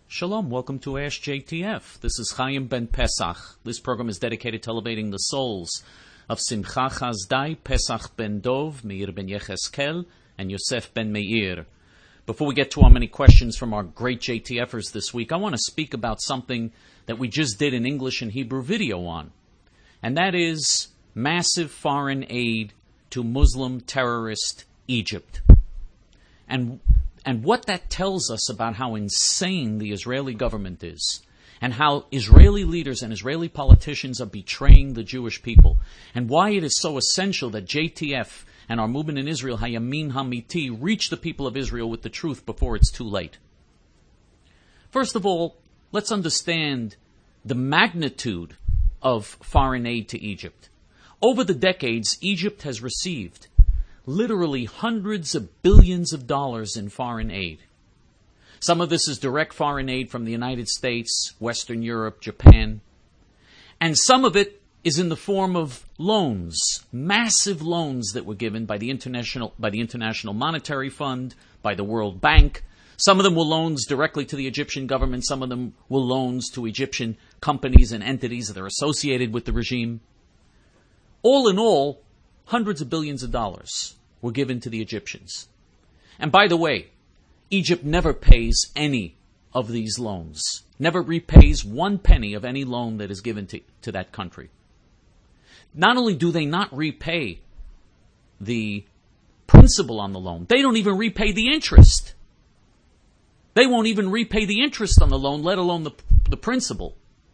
Shalom, welcome to Ash JTF. This is Chaim Ben Pesach. This program is dedicated to elevating the souls of Simcha Chazdai, Pesach Ben Dov, Meir Ben Yecheskel, and Yosef Ben Meir. Before we get to our many questions from our great JTFers this week, I want to speak about something that we just did an English and Hebrew video on, and that is massive foreign aid to Muslim terrorist Egypt. And what that tells us about how insane the Israeli government is, and how Israeli leaders and Israeli politicians are betraying the Jewish people, and why it is so essential that JTF and our movement in Israel, Hayamin Hamiti, reach the people of Israel with the truth before it's too late. First of all, let's understand the magnitude of foreign aid to Egypt. Over the decades, Egypt has received literally hundreds of billions of dollars in foreign aid. Some of this is direct foreign aid from the United States, Western Europe, Japan. And some of it is in the form of loans, massive loans that were given by the International Monetary Fund, by the World Bank. Some of them were loans directly to the Egyptian government. Some of them were loans to Egyptian companies and entities that are associated with the regime. All in all, hundreds of billions of dollars were given to the Egyptians. And by the way, Egypt never pays any of these loans, never repays one penny of any loan that is given to that country. Not only do they not repay the principal on the loan, they don't even repay the interest. They won't even repay the interest on the loan, let alone the principal.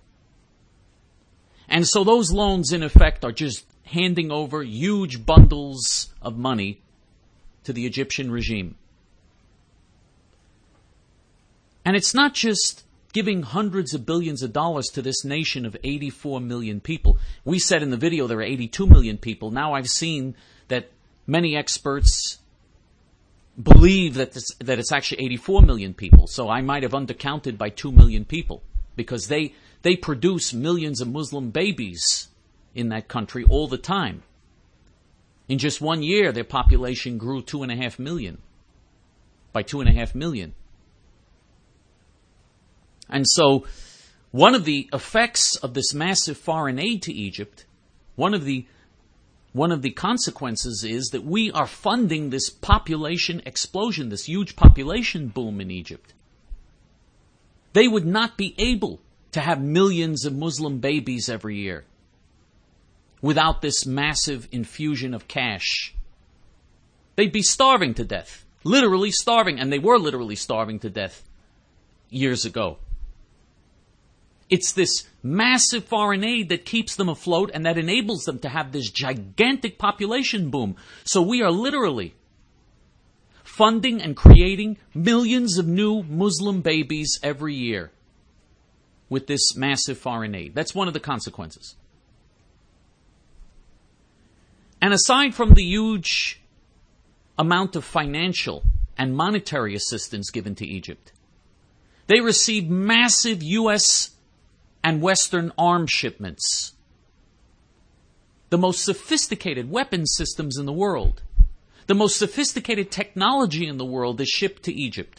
And so those loans, in effect, are just handing over huge bundles of money to the Egyptian regime. And it's not just giving hundreds of billions of dollars to this nation of 84 million people. We said in the video there are 82 million people. Now I've seen that many experts believe that it's actually 84 million people. So I might have undercounted by 2 million people, because they produce millions of Muslim babies in that country all the time. In just 1 year, their population grew 2.5 million. By 2.5 million. And so, one of the effects of this massive foreign aid to Egypt, one of the consequences is that we are funding this population explosion, this huge population boom in Egypt. They would not be able to have millions of Muslim babies every year without this massive infusion of cash. They'd be starving to death, literally starving, and they were literally starving to death years ago. It's this massive foreign aid that keeps them afloat and that enables them to have this gigantic population boom. So we are literally funding and creating millions of new Muslim babies every year with this massive foreign aid. That's one of the consequences. And aside from the huge amount of financial and monetary assistance given to Egypt, they received massive U.S. and Western arms shipments, the most sophisticated weapon systems in the world, the most sophisticated technology in the world is shipped to Egypt.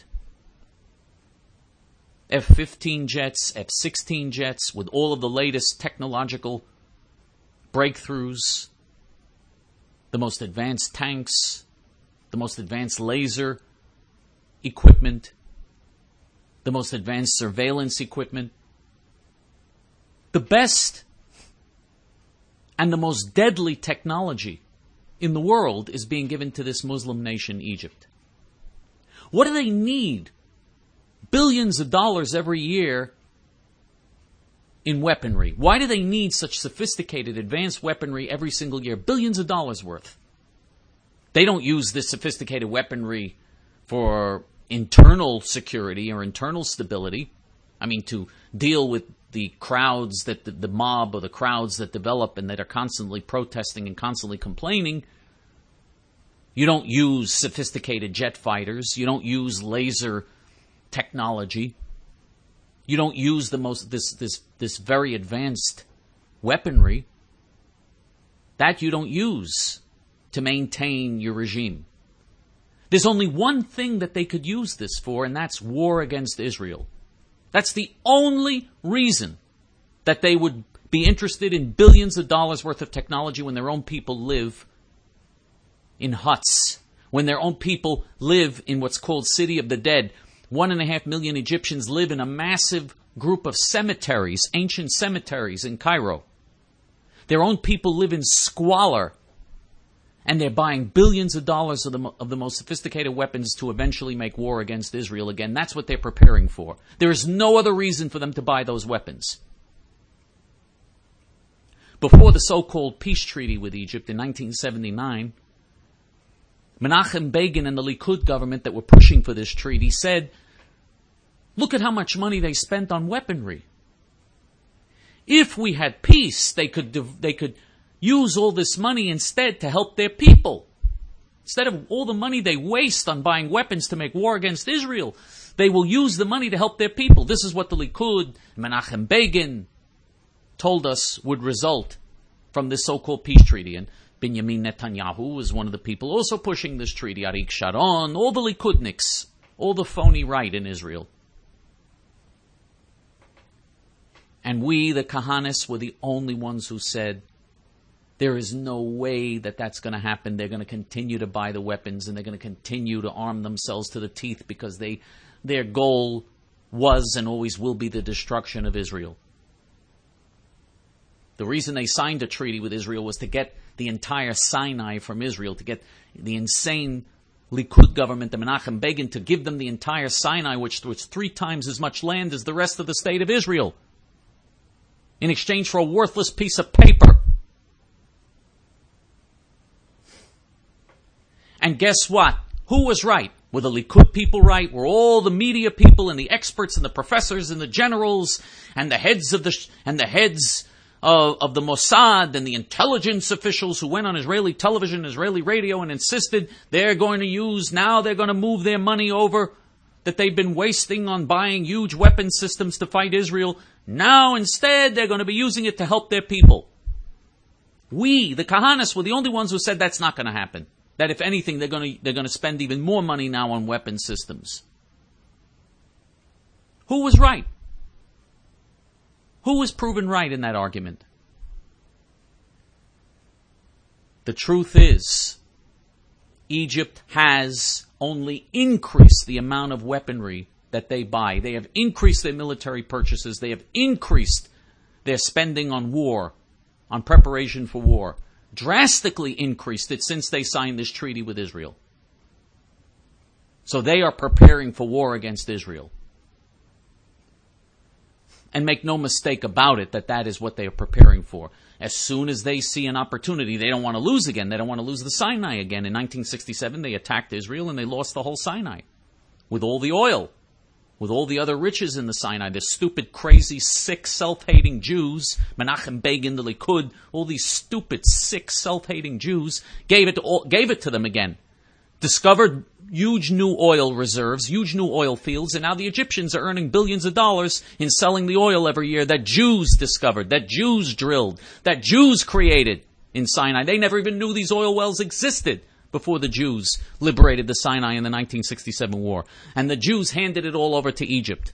F-15 jets, F-16 jets, with all of the latest technological breakthroughs, the most advanced tanks, the most advanced laser equipment, the most advanced surveillance equipment. The best and the most deadly technology in the world is being given to this Muslim nation, Egypt. What do they need? Billions of dollars every year in weaponry. Why do they need such sophisticated, advanced weaponry every single year? Billions of dollars worth. They don't use this sophisticated weaponry for internal security or internal stability. I mean, to deal with the crowds that the mob or the crowds that develop and that are constantly protesting and constantly complaining. You don't use sophisticated jet fighters. You don't use laser technology. You don't use this very advanced weaponry. That you don't use to maintain your regime. There's only one thing that they could use this for, and that's war against Israel. That's the only reason that they would be interested in billions of dollars worth of technology when their own people live in huts, when their own people live in what's called City of the Dead. 1.5 million Egyptians live in a massive group of cemeteries, ancient cemeteries in Cairo. Their own people live in squalor, and they're buying billions of dollars of the most sophisticated weapons to eventually make war against Israel again. That's what they're preparing for. There is no other reason for them to buy those weapons. Before the so-called peace treaty with Egypt in 1979, Menachem Begin and the Likud government that were pushing for this treaty said, look at how much money they spent on weaponry. If we had peace, they could use all this money instead to help their people. Instead of all the money they waste on buying weapons to make war against Israel, they will use the money to help their people. This is what the Likud, Menachem Begin, told us would result from this so-called peace treaty. And Benjamin Netanyahu was one of the people also pushing this treaty. Arik Sharon, all the Likudniks, all the phony right in Israel. And we, the Kahanis, were the only ones who said, there is no way that that's going to happen. They're going to continue to buy the weapons and they're going to continue to arm themselves to the teeth because their goal was and always will be the destruction of Israel. The reason they signed a treaty with Israel was to get the entire Sinai from Israel, to get the insane Likud government, the Menachem Begin, to give them the entire Sinai, which was 3 times as much land as the rest of the state of Israel, in exchange for a worthless piece of paper. And guess what? Who was right? Were the Likud people right? Were all the media people and the experts and the professors and the generals and the heads of the Mossad and the intelligence officials who went on Israeli television, Israeli radio, and insisted they're going to move their money over that they've been wasting on buying huge weapon systems to fight Israel. Now instead they're going to be using it to help their people. We, the Kahanis, were the only ones who said that's not going to happen. That if anything, they're going to spend even more money now on weapon systems. Who was right? Who was proven right in that argument? The truth is, Egypt has only increased the amount of weaponry that they buy. They have increased their military purchases. They have increased their spending on war, on preparation for war. Drastically increased it since they signed this treaty with Israel. So they are preparing for war against Israel. And make no mistake about it that is what they are preparing for. As soon as they see an opportunity, they don't want to lose again. They don't want to lose the Sinai again. In 1967, they attacked Israel and they lost the whole Sinai. With all the oil. With all the other riches in the Sinai. The stupid, crazy, sick, self-hating Jews, Menachem Begin, the Likud, all these stupid, sick, self-hating Jews, gave it to them again. Discovered huge new oil reserves, huge new oil fields, and now the Egyptians are earning billions of dollars in selling the oil every year that Jews discovered, that Jews drilled, that Jews created in Sinai. They never even knew these oil wells existed before the Jews liberated the Sinai in the 1967 war. And the Jews handed it all over to Egypt.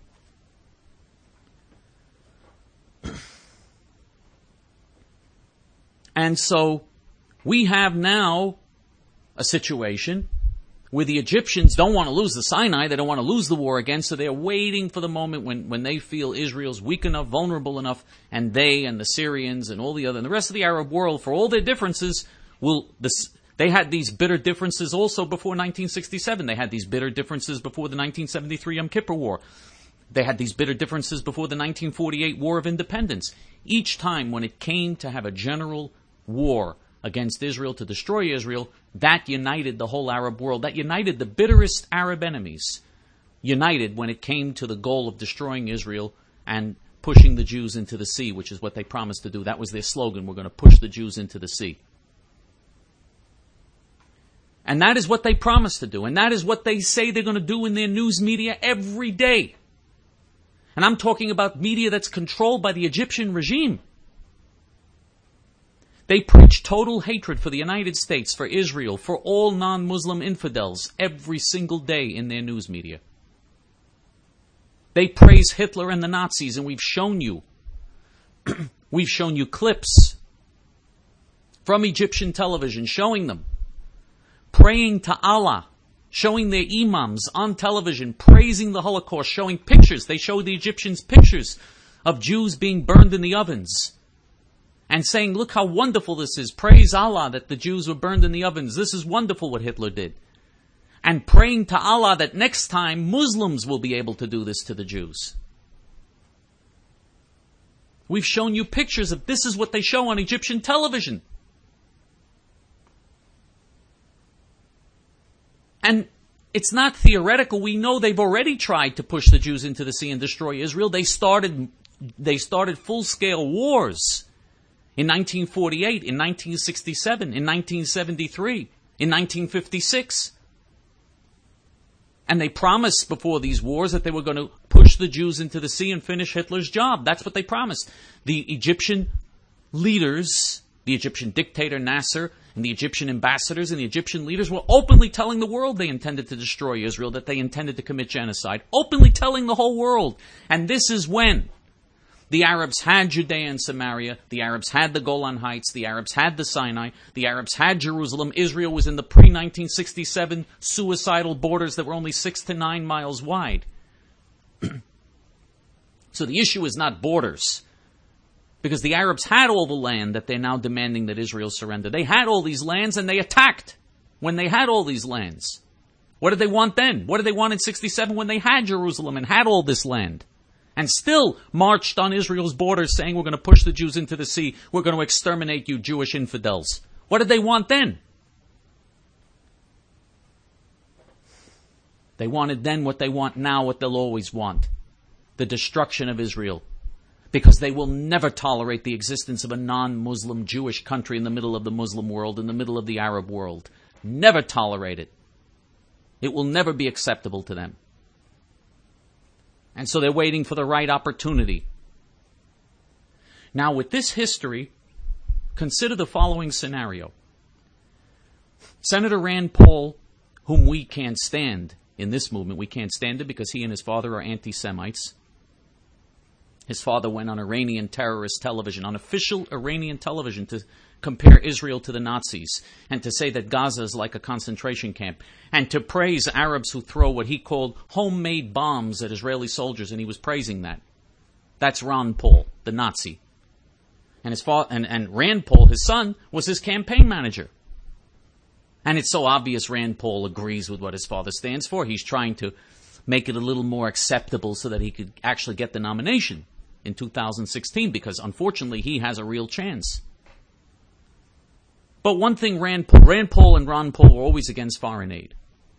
And so we have now a situation where the Egyptians don't want to lose the Sinai, they don't want to lose the war again, so they're waiting for the moment when they feel Israel's weak enough, vulnerable enough, and they and the Syrians and all the other, and the rest of the Arab world, for all their differences, they had these bitter differences also before 1967. They had these bitter differences before the 1973 Yom Kippur War. They had these bitter differences before the 1948 War of Independence. Each time when it came to have a general war against Israel, to destroy Israel, that united the whole Arab world. That united the bitterest Arab enemies. United when it came to the goal of destroying Israel and pushing the Jews into the sea, which is what they promised to do. That was their slogan. We're going to push the Jews into the sea. And that is what they promised to do. And that is what they say they're going to do in their news media every day. And I'm talking about media that's controlled by the Egyptian regime. They preach total hatred for the United States, for Israel, for all non-Muslim infidels every single day in their news media. They praise Hitler and the Nazis, and we've shown you clips from Egyptian television showing them praying to Allah, showing their imams on television, praising the Holocaust, showing pictures. They show the Egyptians pictures of Jews being burned in the ovens and saying, look how wonderful this is. Praise Allah that the Jews were burned in the ovens. This is wonderful what Hitler did. And praying to Allah that next time Muslims will be able to do this to the Jews. We've shown you pictures of this is what they show on Egyptian television. And it's not theoretical. We know they've already tried to push the Jews into the sea and destroy Israel. They started full-scale wars in 1948, in 1967, in 1973, in 1956. And they promised before these wars that they were going to push the Jews into the sea and finish Hitler's job. That's what they promised. The Egyptian leaders, the Egyptian dictator Nasser, and the Egyptian ambassadors and the Egyptian leaders were openly telling the world they intended to destroy Israel, that they intended to commit genocide. Openly telling the whole world. And this is when the Arabs had Judea and Samaria, the Arabs had the Golan Heights, the Arabs had the Sinai, the Arabs had Jerusalem. Israel was in the pre-1967 suicidal borders that were only 6 to 9 miles wide. So the issue is not borders, because the Arabs had all the land that they're now demanding that Israel surrender. They had all these lands and they attacked when they had all these lands. What did they want then? What did they want in 67 when they had Jerusalem and had all this land? And still marched on Israel's borders saying, we're going to push the Jews into the sea. We're going to exterminate you Jewish infidels. What did they want then? They wanted then what they want now, what they'll always want. The destruction of Israel. Because they will never tolerate the existence of a non-Muslim Jewish country in the middle of the Muslim world, in the middle of the Arab world. Never tolerate it. It will never be acceptable to them. And so they're waiting for the right opportunity. Now, with this history, consider the following scenario. Senator Rand Paul, whom we can't stand in this movement, we can't stand it because he and his father are anti-Semites. His father went on Iranian terrorist television, on official Iranian television, to compare Israel to the Nazis and to say that Gaza is like a concentration camp and to praise Arabs who throw what he called homemade bombs at Israeli soldiers, and he was praising that. That's Ron Paul, the Nazi. And his father, and Rand Paul, his son, was his campaign manager. And it's so obvious Rand Paul agrees with what his father stands for. He's trying to make it a little more acceptable so that he could actually get the nomination in 2016, because unfortunately he has a real chance. But one thing Rand Paul and Ron Paul were always against foreign aid.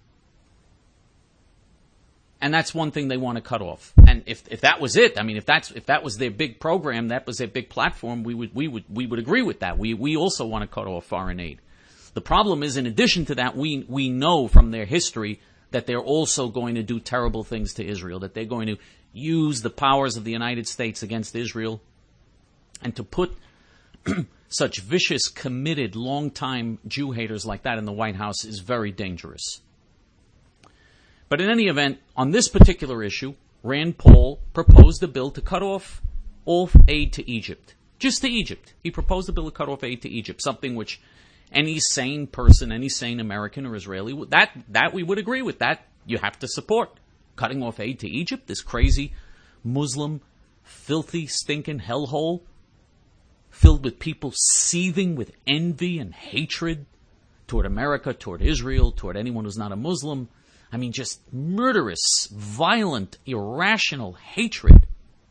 And that's one thing they want to cut off. And if that was it, I mean, if that was their big program, that was their big platform, we would agree with that. We also want to cut off foreign aid. The problem is, in addition to that, we know from their history that they're also going to do terrible things to Israel, that they're going to use the powers of the United States against Israel, and to put such vicious, committed, long-time Jew haters like that in the White House is very dangerous. But in any event, on this particular issue, Rand Paul proposed a bill to cut off all aid to Egypt. Just to Egypt. He proposed a bill to cut off aid to Egypt, something which any sane person, any sane American or Israeli, that we would agree with. That you have to support. Cutting off aid to Egypt, this crazy Muslim, filthy, stinking hellhole, filled with people seething with envy and hatred toward America, toward Israel, toward anyone who's not a Muslim. I mean, just murderous, violent, irrational hatred.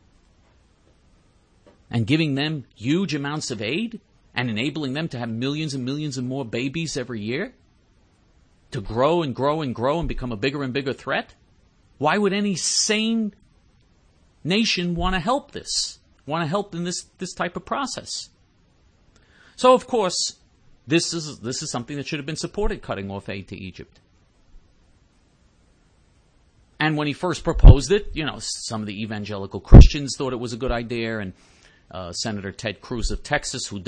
And giving them huge amounts of aid and enabling them to have millions and millions and more babies every year? To grow and grow and grow and become a bigger and bigger threat? Why would any sane nation want to help this? Want to help in this type of process? So, of course, this is something that should have been supported, cutting off aid to Egypt. And when he first proposed it, some of the evangelical Christians thought it was a good idea, and Senator Ted Cruz of Texas, who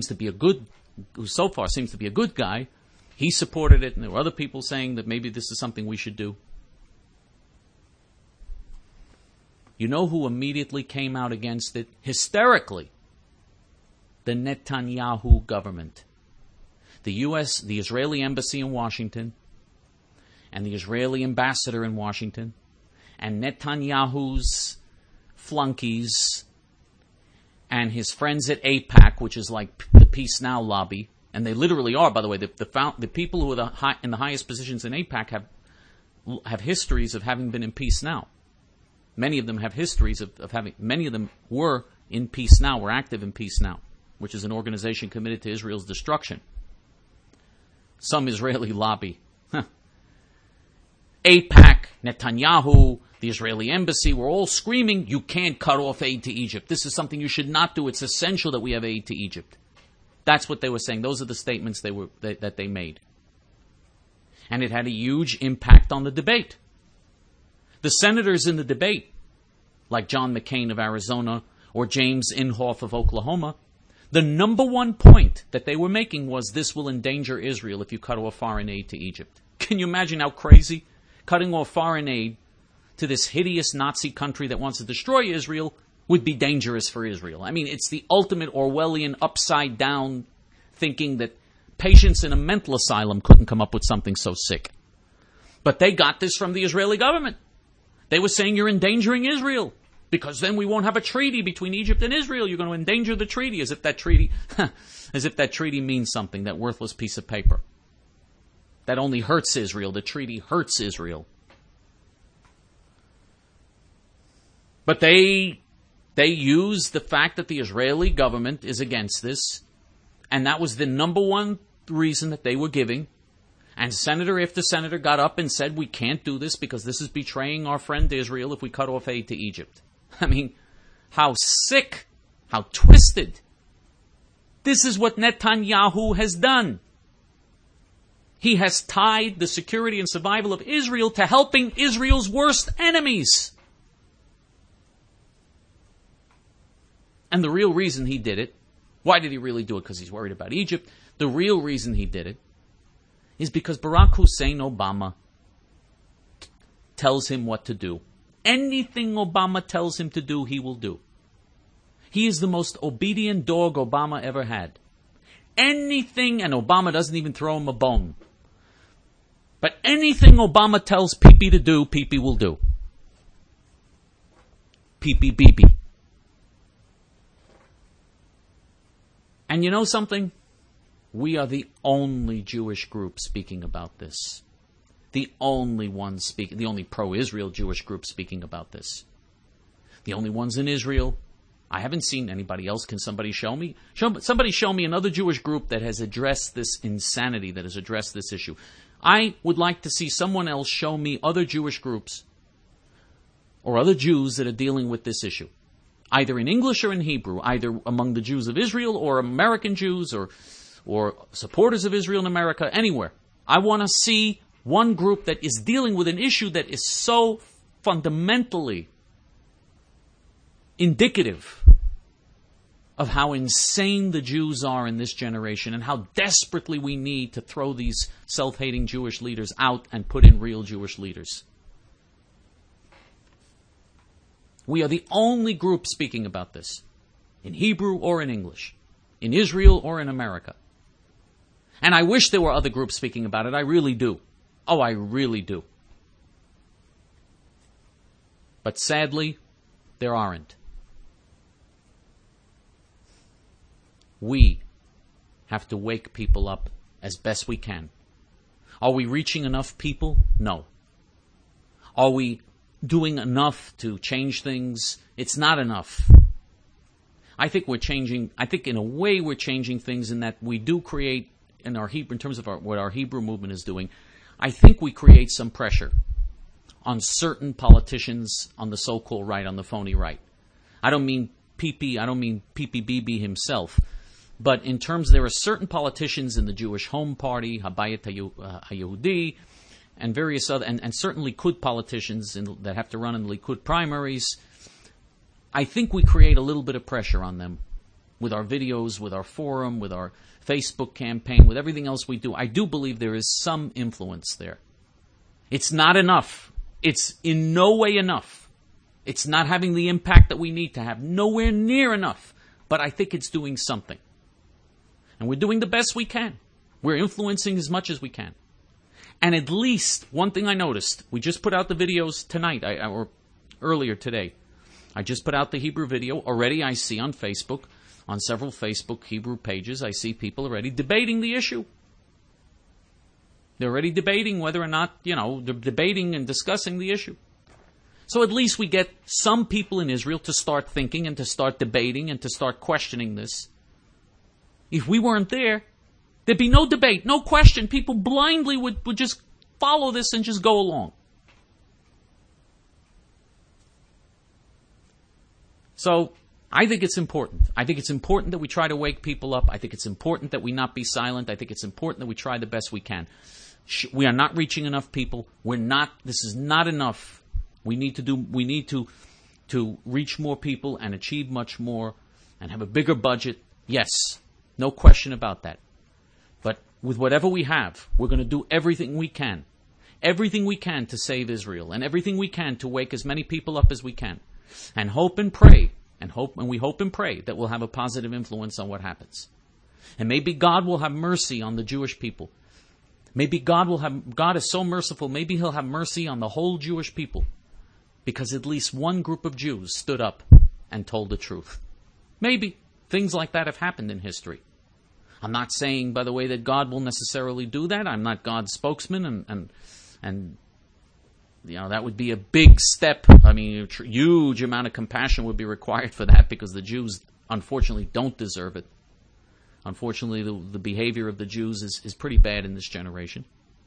so far seems to be a good guy, he supported it, and there were other people saying that maybe this is something we should do. You know who immediately came out against it? Hysterically. The Netanyahu government. The Israeli embassy in Washington, and the Israeli ambassador in Washington, and Netanyahu's flunkies, and his friends at AIPAC, which is like the Peace Now lobby, and they literally are, by the way. The people who are in the highest positions in AIPAC have histories of having been in Peace Now. Many of them have histories of having. Many of them were in Peace Now, were active in Peace Now, which is an organization committed to Israel's destruction. Some Israeli lobby. AIPAC, Netanyahu, the Israeli embassy were all screaming, you can't cut off aid to Egypt. This is something you should not do. It's essential that we have aid to Egypt. That's what they were saying. Those are the statements that they made. And it had a huge impact on the debate. The senators in the debate, like John McCain of Arizona or James Inhofe of Oklahoma, the number one point that they were making was this will endanger Israel if you cut off foreign aid to Egypt. Can you imagine how crazy? Cutting off foreign aid to this hideous Nazi country that wants to destroy Israel would be dangerous for Israel. I mean, it's the ultimate Orwellian upside-down thinking that patients in a mental asylum couldn't come up with something so sick. But they got this from the Israeli government. They were saying you're endangering Israel because then we won't have a treaty between Egypt and Israel. You're going to endanger the treaty as if that treaty means something, that worthless piece of paper. That only hurts Israel. The treaty hurts Israel. But they use the fact that the Israeli government is against this, and that was the number one reason that they were giving. And senator after senator got up and said, we can't do this because this is betraying our friend Israel if we cut off aid to Egypt. I mean, how sick, how twisted. This is what Netanyahu has done. He has tied the security and survival of Israel to helping Israel's worst enemies. And the real reason he did it, why did he really do it? Because he's worried about Egypt. The real reason he did it is because Barack Hussein Obama tells him what to do. Anything Obama tells him to do, he will do. He is the most obedient dog Obama ever had. Anything, and Obama doesn't even throw him a bone. But anything Obama tells Pee-Pee to do, Pee-Pee will do. Pee-Pee Bibi. And you know something? We are the only Jewish group speaking about this. The only one speaking, the only pro-Israel Jewish group speaking about this. The only ones in Israel. I haven't seen anybody else. Can somebody show me? Somebody show me another Jewish group that has addressed this insanity, that has addressed this issue. I would like to see someone else show me other Jewish groups or other Jews that are dealing with this issue. Either in English or in Hebrew, either among the Jews of Israel or American Jews or supporters of Israel in America, anywhere. I want to see one group that is dealing with an issue that is so fundamentally indicative of how insane the Jews are in this generation and how desperately we need to throw these self-hating Jewish leaders out and put in real Jewish leaders. We are the only group speaking about this, in Hebrew or in English, in Israel or in America. And I wish there were other groups speaking about it. I really do. Oh, I really do. But sadly, there aren't. We have to wake people up as best we can. Are we reaching enough people? No. Are we doing enough to change things? It's not enough. I think in a way we're changing things in that we do create, in terms of what our Hebrew movement is doing, I think we create some pressure on certain politicians on the so-called right, on the phony right. I don't mean Pee-Pee Bibi himself, but in terms, there are certain politicians in the Jewish Home Party, Habayit HaYehudi, and various other, and certain Likud politicians that have to run in the Likud primaries. I think we create a little bit of pressure on them with our videos, with our forum, with our Facebook campaign, with everything else we do. I do believe there is some influence there. It's not enough. It's in no way enough. It's not having the impact that we need to have. Nowhere near enough. But I think it's doing something. And we're doing the best we can. We're influencing as much as we can. And at least, one thing I noticed, we just put out the videos tonight, or earlier today. I just put out the Hebrew video. Already I see on Facebook, on several Facebook Hebrew pages, I see people already debating the issue. They're already debating whether or not, they're debating and discussing the issue. So at least we get some people in Israel to start thinking and to start debating and to start questioning this. If we weren't there, there'd be no debate, no question. People blindly would just follow this and just go along. So I think it's important. I think it's important that we try to wake people up. I think it's important that we not be silent. I think it's important that we try the best we can. We are not reaching enough people. This is not enough. We need to reach more people and achieve much more and have a bigger budget. Yes, no question about that. But with whatever we have, we're going to do everything we can. Everything we can to save Israel and everything we can to wake as many people up as we can. And hope and pray, and we hope and pray that we'll have a positive influence on what happens. And maybe God will have mercy on the Jewish people. Maybe God is so merciful, maybe He'll have mercy on the whole Jewish people. Because at least one group of Jews stood up and told the truth. Maybe things like that have happened in history. I'm not saying, by the way, that God will necessarily do that. I'm not God's spokesman, and that would be a big step. I mean, a huge amount of compassion would be required for that because the Jews, unfortunately, don't deserve it. Unfortunately, the behavior of the Jews is pretty bad in this generation.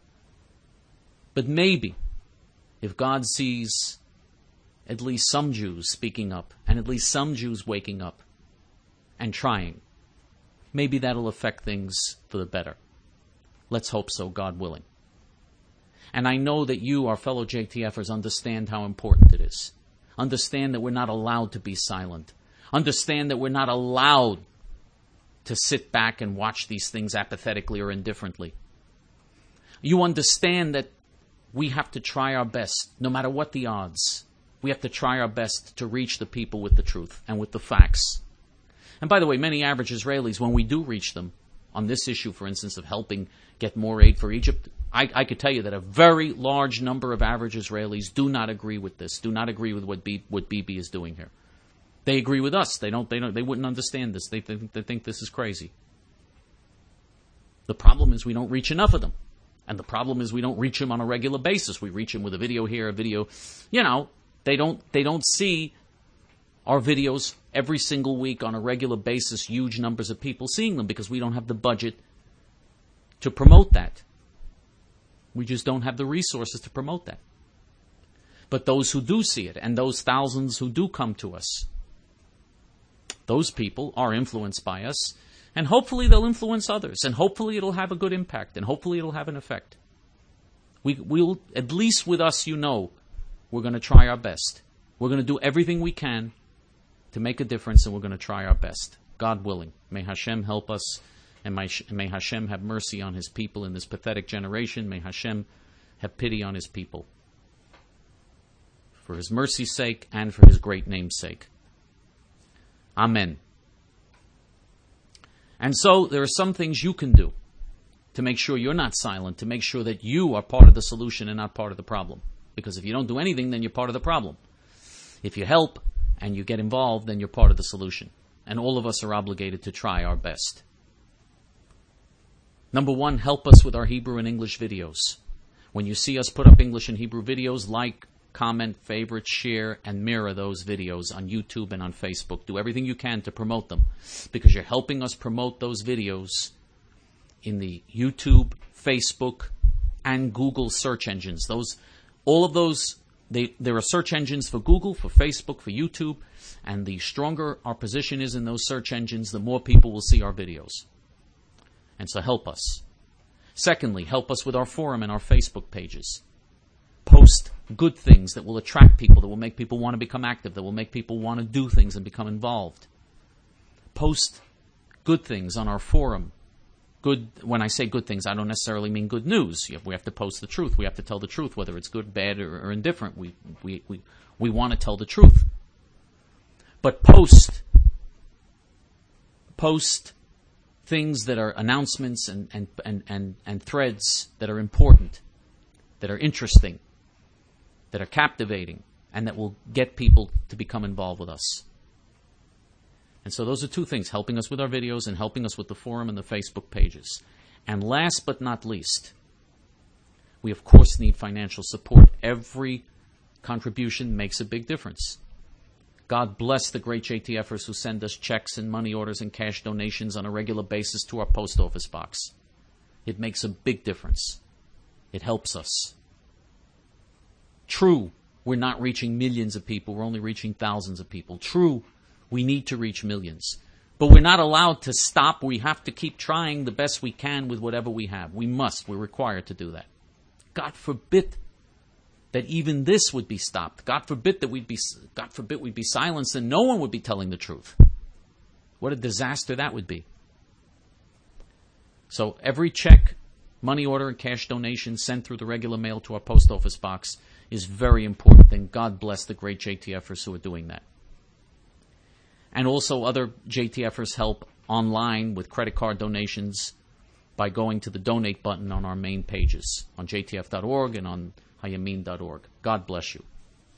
But maybe, if God sees at least some Jews speaking up, and at least some Jews waking up and trying, maybe that'll affect things for the better. Let's hope so, God willing. And I know that you, our fellow JTFers, understand how important it is. Understand that we're not allowed to be silent. Understand that we're not allowed to sit back and watch these things apathetically or indifferently. You understand that we have to try our best, no matter what the odds. We have to try our best to reach the people with the truth and with the facts. And by the way, many average Israelis, when we do reach them on this issue, for instance, of helping get more aid for Egypt, I could tell you that a very large number of average Israelis do not agree with this, do not agree with what Bibi is doing here. They agree with us. They wouldn't understand this. They think this is crazy. The problem is we don't reach enough of them. And the problem is we don't reach them on a regular basis. We reach them with a video here, a video, they don't see our videos every single week on a regular basis, huge numbers of people seeing them because we don't have the budget to promote that. We just don't have the resources to promote that. But those who do see it, and those thousands who do come to us, those people are influenced by us, and hopefully they'll influence others, and hopefully it'll have a good impact, and hopefully it'll have an effect. We'll, at least with us, we're going to try our best. We're going to do everything we can to make a difference, and we're going to try our best. God willing. May Hashem help us, and may Hashem have mercy on His people in this pathetic generation. May Hashem have pity on His people. For His mercy's sake and for His great name's sake. Amen. And so there are some things you can do to make sure you're not silent, to make sure that you are part of the solution and not part of the problem. Because if you don't do anything, then you're part of the problem. If you help and you get involved, then you're part of the solution. And all of us are obligated to try our best. Number one, help us with our Hebrew and English videos. When you see us put up English and Hebrew videos, like, comment, favorite, share, and mirror those videos on YouTube and on Facebook. Do everything you can to promote them, because you're helping us promote those videos in the YouTube, Facebook, and Google search engines. All of those, there are search engines for Google, for Facebook, for YouTube, and the stronger our position is in those search engines, the more people will see our videos. And so help us. Secondly, help us with our forum and our Facebook pages. Post good things that will attract people, that will make people want to become active, that will make people want to do things and become involved. Post good things on our forum good. When I say good things, I don't necessarily mean good news. We have to post the truth. We have to tell the truth, whether it's good, bad, or indifferent. We want to tell the truth. But post things that are announcements and threads that are important, that are interesting, that are captivating, and that will get people to become involved with us. And so those are two things, helping us with our videos and helping us with the forum and the Facebook pages. And last but not least, we of course need financial support. Every contribution makes a big difference. God bless the great JTFers who send us checks and money orders and cash donations on a regular basis to our post office box. It makes a big difference. It helps us. True, we're not reaching millions of people. We're only reaching thousands of people. True, we need to reach millions. But we're not allowed to stop. We have to keep trying the best we can with whatever we have. We must. We're required to do that. God forbid that even this would be stopped. God forbid we'd be silenced and no one would be telling the truth. What a disaster that would be. So every check, money order, and cash donation sent through the regular mail to our post office box is very important, and God bless the great JTFers who are doing that. And also other JTFers help online with credit card donations by going to the donate button on our main pages on jtf.org and on hayamin.org. God bless you.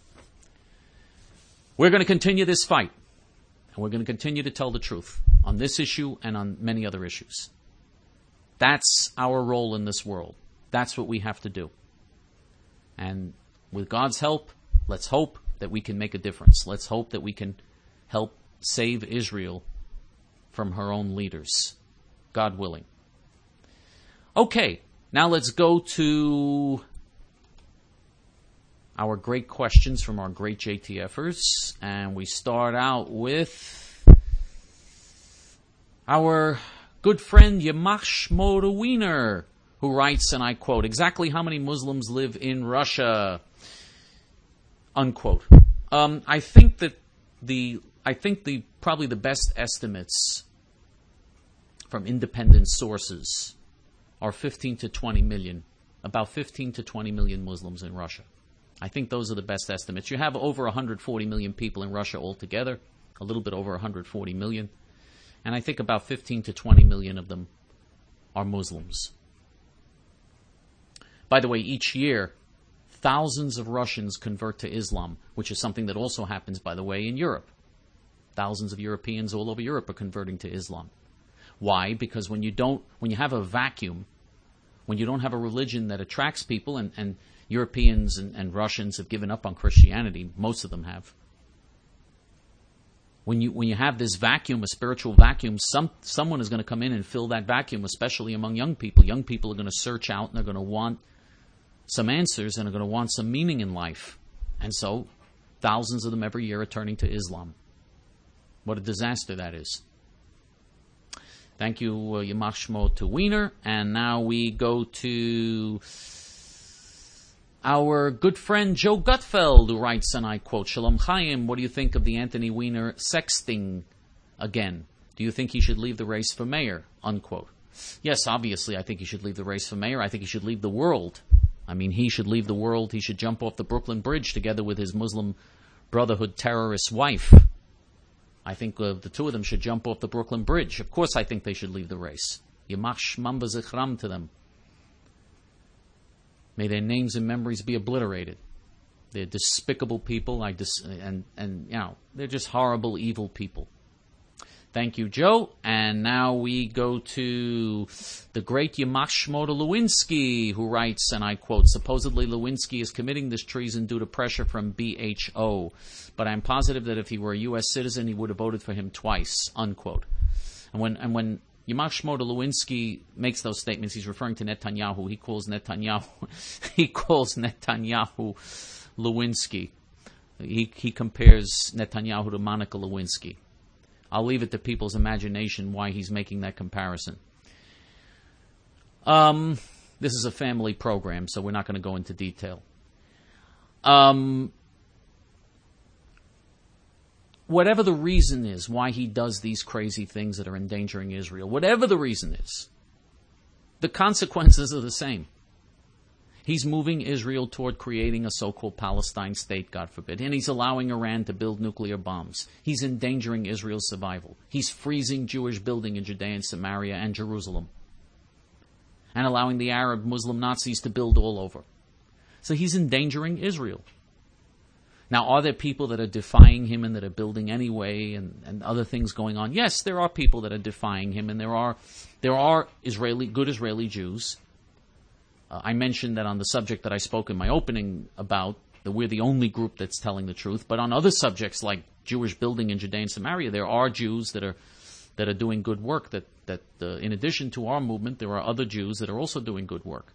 We're going to continue this fight, and we're going to continue to tell the truth on this issue and on many other issues. That's our role in this world. That's what we have to do. And with God's help, let's hope that we can make a difference. Let's hope that we can help save Israel from her own leaders. God willing. Okay, now let's go to our great questions from our great JTFers. And we start out with our good friend Yamach Shmo Wiener, who writes, and I quote, "Exactly how many Muslims live in Russia?" Unquote. I think probably the best estimates from independent sources are 15 to 20 million, about 15 to 20 million Muslims in Russia. I think those are the best estimates. You have over 140 million people in Russia altogether, a little bit over 140 million, and I think about 15 to 20 million of them are Muslims. By the way, each year, thousands of Russians convert to Islam, which is something that also happens, by the way, in Europe. Thousands of Europeans all over Europe are converting to Islam. Why? Because when you have a vacuum, when you don't have a religion that attracts people, and Europeans and Russians have given up on Christianity, most of them have. When you have this vacuum, a spiritual vacuum, someone is going to come in and fill that vacuum, especially among young people. Young people are going to search out and they're going to want some answers and are going to want some meaning in life. And so, thousands of them every year are turning to Islam. What a disaster that is. Thank you, Yamach Shmo Wiener. And now we go to our good friend Joe Gutfeld, who writes, and I quote, "Shalom Chaim, what do you think of the Anthony Weiner sexting again? Do you think he should leave the race for mayor?" Unquote. Yes, obviously, I think he should leave the race for mayor. I think he should leave the world. I mean, he should leave the world. He should jump off the Brooklyn Bridge together with his Muslim Brotherhood terrorist wife. I think the two of them should jump off the Brooklyn Bridge. Of course I think they should leave the race. Yamach Shmam V'Zichram to them. May their names and memories be obliterated. They're despicable people, they're just horrible, evil people. Thank you, Joe. And now we go to the great Yamach Shmo Lewinsky, who writes, and I quote, "Supposedly Lewinsky is committing this treason due to pressure from BHO, but I'm positive that if he were a U.S. citizen, he would have voted for him twice." Unquote. And when Yamach Shmo Lewinsky makes those statements, he's referring to Netanyahu. He calls Netanyahu Lewinsky. He compares Netanyahu to Monica Lewinsky. I'll leave it to people's imagination why he's making that comparison. This is a family program, so we're not going to go into detail. Whatever the reason is why he does these crazy things that are endangering Israel, whatever the reason is, The consequences are the same. He's moving Israel toward creating a so-called Palestine state, God forbid, and he's allowing Iran to build nuclear bombs. He's endangering Israel's survival. He's freezing Jewish building in Judea and Samaria and Jerusalem, and allowing the Arab Muslim Nazis to build all over. So he's endangering Israel. Now, are there people that are defying him and that are building anyway, and other things going on? Yes, there are people that are defying him, and there are good Israeli Jews. I mentioned that on the subject that I spoke in my opening about, that we're the only group that's telling the truth. But on other subjects like Jewish building in Judea and Samaria, there are Jews that are doing good work. That in addition to our movement, there are other Jews that are also doing good work.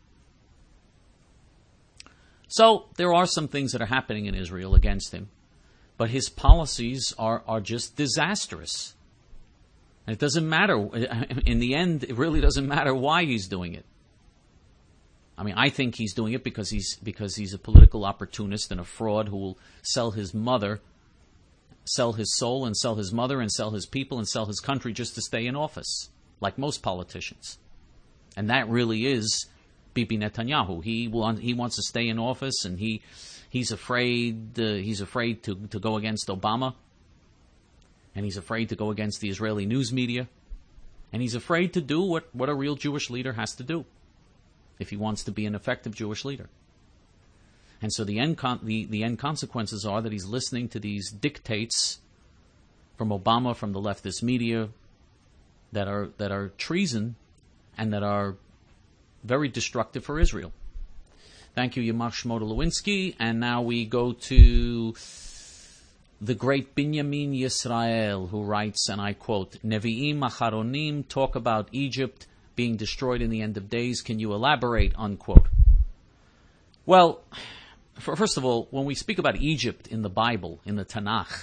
So there are some things that are happening in Israel against him, but his policies are just disastrous. And it doesn't matter. In the end, it really doesn't matter why he's doing it. I mean, I think he's doing it because he's a political opportunist and a fraud who will sell his mother, sell his soul and sell his mother and sell his people and sell his country just to stay in office, like most politicians. And that really is Bibi Netanyahu. He wants to stay in office, and he's afraid to go against Obama, and he's afraid to go against the Israeli news media, and he's afraid to do what a real Jewish leader has to do if he wants to be an effective Jewish leader. And so the end consequences are that he's listening to these dictates from Obama, from the leftist media, that are treason and that are very destructive for Israel. Thank you, Yamach Shmoda Lewinsky. And now we go to the great Binyamin Yisrael, who writes, and I quote, Nevi'im Acharonim talk about Egypt being destroyed in the end of days. Can you elaborate, unquote? Well, first of all, when we speak about Egypt in the Bible, in the Tanakh,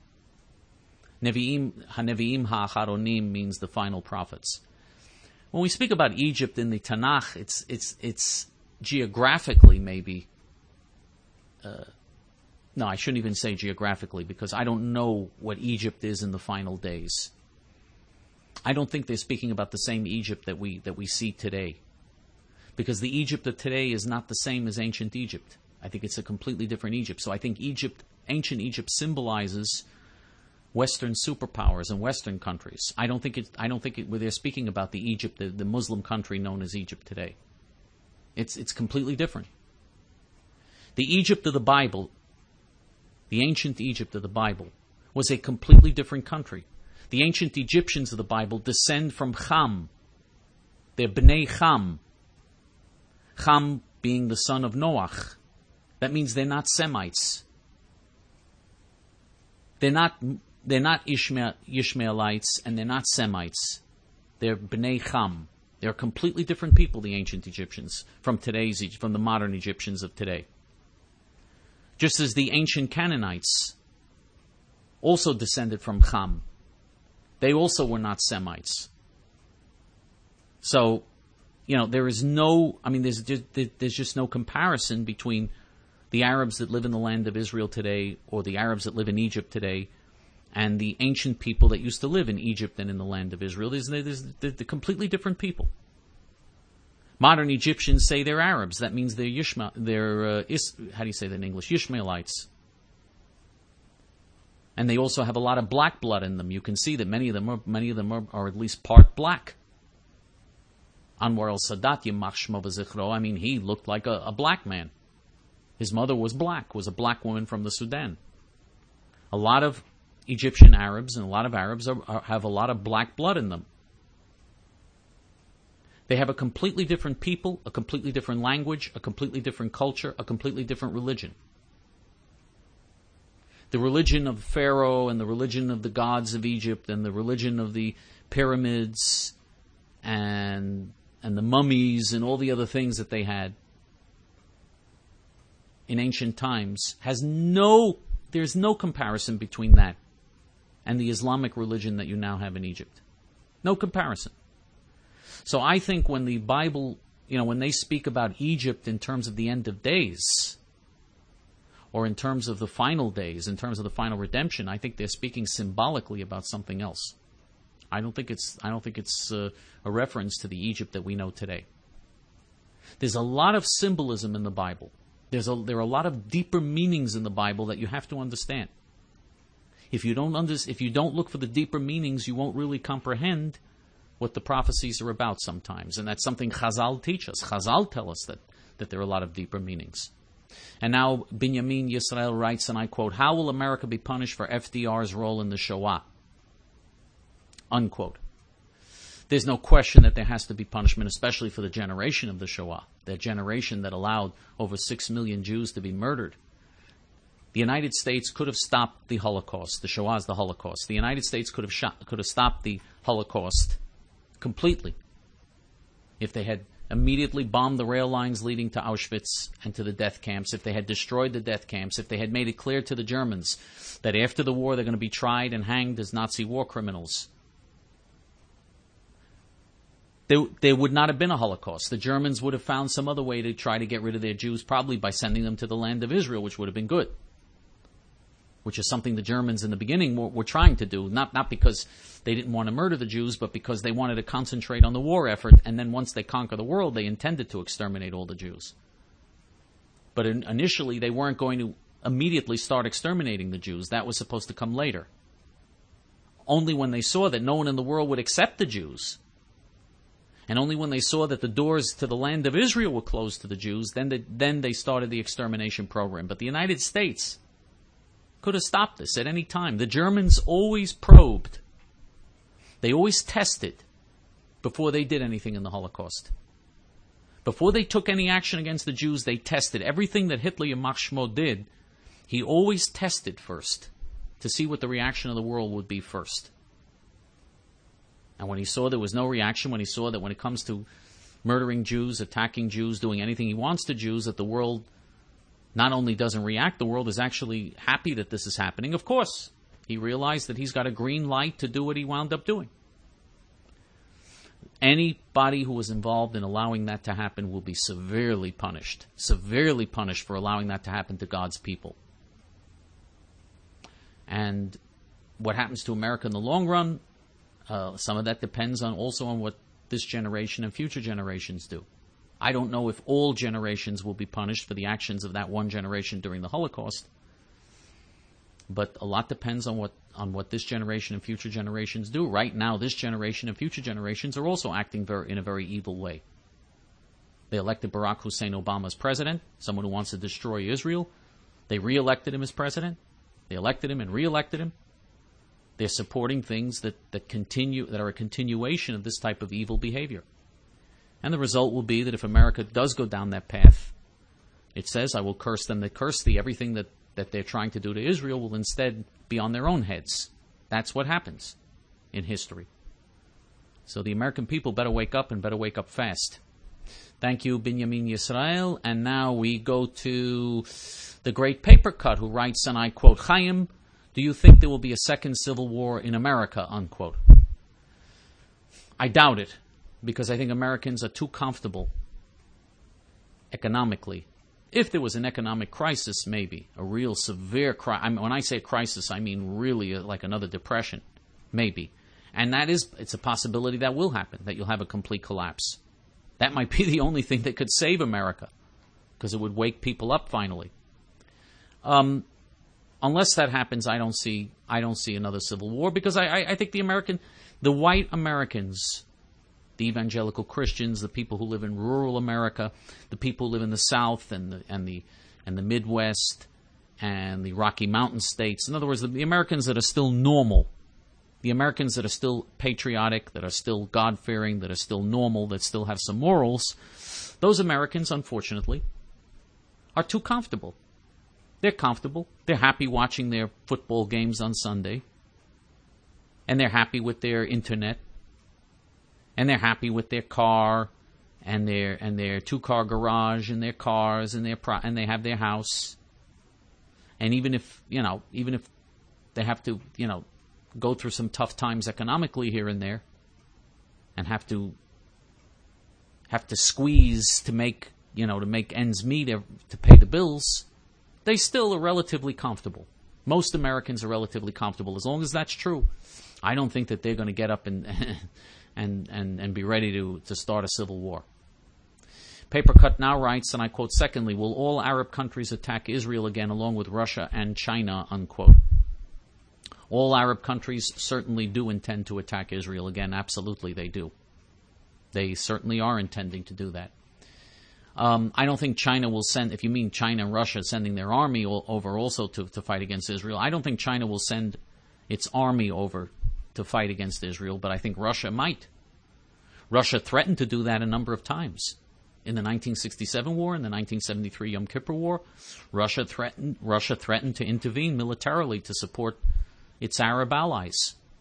Hanevi'im Ha'acharonim means the final prophets. When we speak about Egypt in the Tanakh, it's geographically maybe, no, I shouldn't even say geographically, because I don't know what Egypt is in the final days. I don't think they're speaking about the same Egypt that we see today, because the Egypt of today is not the same as ancient Egypt. I think it's a completely different Egypt. So I think ancient Egypt symbolizes Western superpowers and Western countries. I don't think they're speaking about the Egypt, the Muslim country known as Egypt today. It's completely different. The Egypt of the Bible, the ancient Egypt of the Bible, was a completely different country. The ancient Egyptians of the Bible descend from Ham. They're Bnei Ham. Ham being the son of Noach. That means they're not Semites. They're not Ishmaelites, and they're not Semites. They're Bnei Ham. They're completely different people, the ancient Egyptians, from the modern Egyptians of today. Just as the ancient Canaanites also descended from Ham. They also were not Semites. So, there's just no comparison between the Arabs that live in the land of Israel today, or the Arabs that live in Egypt today, and the ancient people that used to live in Egypt and in the land of Israel. They're completely different people. Modern Egyptians say they're Arabs. That means they're how do you say that in English? Ishmaelites. And they also have a lot of black blood in them. You can see that many of them are at least part black. Anwar al-Sadat, Yamach Shmo v'Zichro, he looked like a black man. His mother was a black woman from the Sudan. A lot of Egyptian Arabs and a lot of Arabs have a lot of black blood in them. They have a completely different people, a completely different language, a completely different culture, a completely different religion. The religion of Pharaoh and the religion of the gods of Egypt and the religion of the pyramids and the mummies and all the other things that they had in ancient times there's no comparison between that and the Islamic religion that you now have in Egypt. No comparison. So I think when the Bible, when they speak about Egypt in terms of the end of days, or in terms of the final days, in terms of the final redemption, I think they're speaking symbolically about something else. I don't think it's a reference to the Egypt that we know today. There's a lot of symbolism in the Bible. There are a lot of deeper meanings in the Bible that you have to understand. If you don't look for the deeper meanings, you won't really comprehend what the prophecies are about sometimes. And that's something Chazal teach us. Chazal tell us that there are a lot of deeper meanings. And now Binyamin Yisrael writes, and I quote, "How will America be punished for FDR's role in the Shoah?" Unquote. There's no question that there has to be punishment, especially for the generation of the Shoah, that generation that allowed over 6 million Jews to be murdered. The United States could have stopped the Holocaust. The Shoah is the Holocaust. The United States could have stopped the Holocaust completely if they had immediately bombed the rail lines leading to Auschwitz and to the death camps, if they had destroyed the death camps, if they had made it clear to the Germans that after the war they're going to be tried and hanged as Nazi war criminals. There would not have been a Holocaust. The Germans would have found some other way to try to get rid of their Jews, probably by sending them to the land of Israel, which would have been good. Which is something the Germans in the beginning were trying to do, not because they didn't want to murder the Jews, but because they wanted to concentrate on the war effort, and then once they conquer the world, they intended to exterminate all the Jews. But initially, they weren't going to immediately start exterminating the Jews. That was supposed to come later. Only when they saw that no one in the world would accept the Jews, and only when they saw that the doors to the land of Israel were closed to the Jews, then they started the extermination program. But the United States could have stopped this at any time. The Germans always probed. They always tested before they did anything in the Holocaust. Before they took any action against the Jews, they tested. Everything that Hitler Yamach Shmo did, he always tested first to see what the reaction of the world would be first. And when he saw there was no reaction, when he saw that when it comes to murdering Jews, attacking Jews, doing anything he wants to Jews, that the world not only doesn't react, the world is actually happy that this is happening. Of course, he realized that he's got a green light to do what he wound up doing. Anybody who was involved in allowing that to happen will be severely punished for allowing that to happen to God's people. And what happens to America in the long run, some of that depends also on what this generation and future generations do. I don't know if all generations will be punished for the actions of that one generation during the Holocaust, but a lot depends on what this generation and future generations do. Right now, this generation and future generations are also acting in a very evil way. They elected Barack Hussein Obama as president, someone who wants to destroy Israel. They re-elected him as president. They elected him and re-elected him. They're supporting things that are a continuation of this type of evil behavior. And the result will be that if America does go down that path, it says, "I will curse them that curse thee." Everything that they're trying to do to Israel will instead be on their own heads. That's what happens in history. So the American people better wake up, and better wake up fast. Thank you, Binyamin Yisrael. And now we go to the great paper cut who writes, and I quote, "Chaim, do you think there will be a second civil war in America?" Unquote. I doubt it, because I think Americans are too comfortable economically. If there was an economic crisis, maybe, a real severe crisis. When I say crisis, I mean really like another depression, maybe. And it's a possibility that will happen, that you'll have a complete collapse. That might be the only thing that could save America, because it would wake people up finally. Unless that happens, I don't see another civil war, because I think the white Americans, the evangelical Christians, the people who live in rural America, the people who live in the South and the Midwest and the Rocky Mountain states. In other words, the Americans that are still normal, the Americans that are still patriotic, that are still God-fearing, that are still normal, that still have some morals, those Americans, unfortunately, are too comfortable. They're comfortable. They're happy watching their football games on Sunday. And they're happy with their internet. And they're happy with their car and their two-car garage and their cars and and they have their house. And even if they have to, go through some tough times economically here and there, and have to squeeze to make ends meet to pay the bills, they still are relatively comfortable. Most Americans are relatively comfortable. As long as that's true, I don't think that they're going to get up and be ready to start a civil war. Papercut now writes, and I quote, secondly, will all Arab countries attack Israel again along with Russia and China, unquote. All Arab countries certainly do intend to attack Israel again. Absolutely, they do. They certainly are intending to do that. I don't think China will send, if you mean China and Russia sending their army over also to fight against Israel, I don't think China will send its army over to fight against Israel, but I think Russia might. Russia threatened to do that a number of times. In the 1967 war, in the 1973 Yom Kippur War, Russia threatened to intervene militarily to support its Arab allies.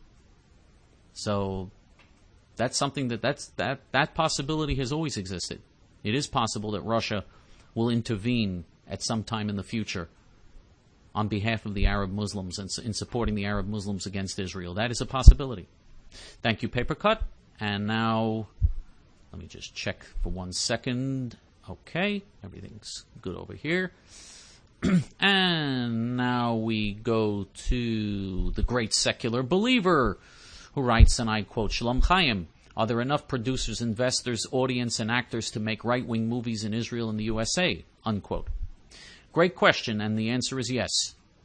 So that's something that possibility has always existed. It is possible that Russia will intervene at some time in the future on behalf of the Arab Muslims and in supporting the Arab Muslims against Israel. That is a possibility. Thank you, Papercut. And now, let me just check for 1 second. Okay, everything's good over here. And now we go to the great secular believer who writes, and I quote, Shalom Chaim, are there enough producers, investors, audience, and actors to make right-wing movies in Israel and the USA? Unquote. Great question, and the answer is yes.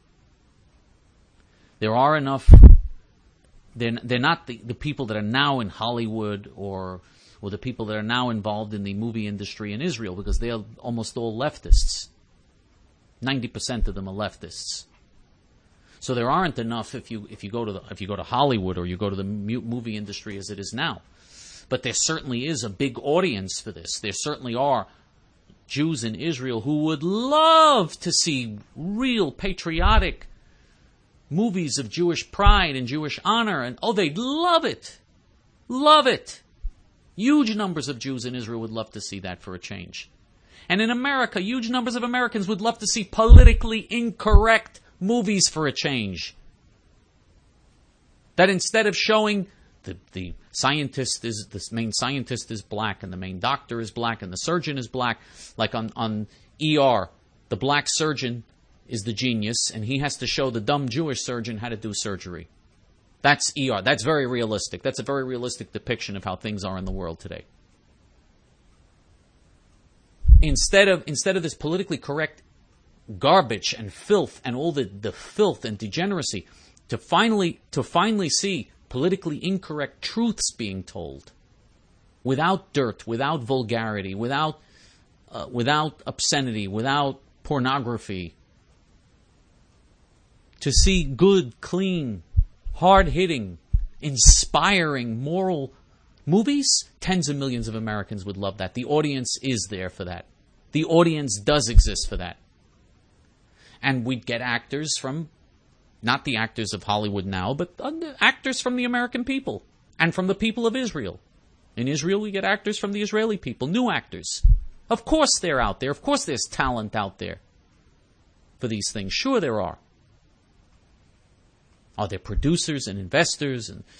There are enough. They're not the people that are now in Hollywood or the people that are now involved in the movie industry in Israel, because they are almost all leftists. 90% of them are leftists. So there aren't enough if you go to Hollywood or you go to the movie industry as it is now. But there certainly is a big audience for this. There certainly are Jews in Israel who would love to see real patriotic movies of Jewish pride and Jewish honor, and they'd love it. Love it. Huge numbers of Jews in Israel would love to see that for a change. And in America, huge numbers of Americans would love to see politically incorrect movies for a change. That instead of showing the main scientist is black, and the main doctor is black, and the surgeon is black, like on ER, the black surgeon is the genius, and he has to show the dumb Jewish surgeon how to do surgery. That's ER. That's very realistic. That's a very realistic depiction of how things are in the world today. Instead of this politically correct garbage and filth and all the filth and degeneracy, to finally see politically incorrect truths being told, without dirt, without vulgarity, without obscenity, without pornography, to see good, clean, hard-hitting, inspiring, moral movies, tens of millions of Americans would love that. The audience is there for that. The audience does exist for that. And we'd get actors from, not the actors of Hollywood now, but actors from the American people and from the people of Israel. In Israel, we get actors from the Israeli people, new actors. Of course they're out there. Of course there's talent out there for these things. Sure there are. Are there producers and investors? And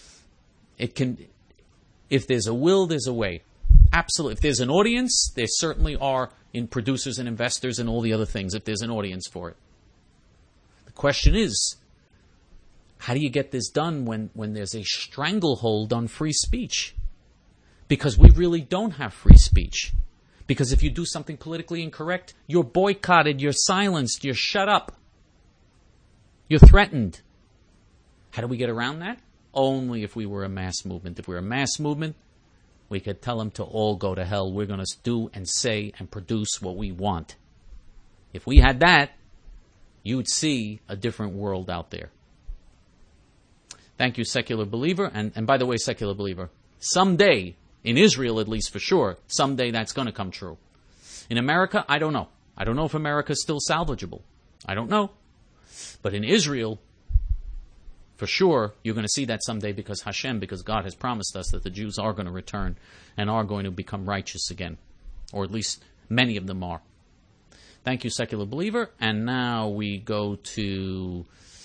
if there's a will, there's a way. Absolutely. If there's an audience, there certainly are in producers and investors and all the other things, if there's an audience for it. The question is, how do you get this done when there's a stranglehold on free speech? Because we really don't have free speech. Because if you do something politically incorrect, you're boycotted, you're silenced, you're shut up. You're threatened. How do we get around that? Only if we were a mass movement. If we're a mass movement, we could tell them to all go to hell. We're going to do and say and produce what we want. If we had that, you'd see a different world out there. Thank you, Secular Believer. And by the way, Secular Believer, someday, in Israel at least for sure, someday that's going to come true. In America, I don't know. I don't know if America is still salvageable. I don't know. But in Israel, for sure, you're going to see that someday because God has promised us that the Jews are going to return and are going to become righteous again. Or at least many of them are. Thank you, Secular Believer. And now we go to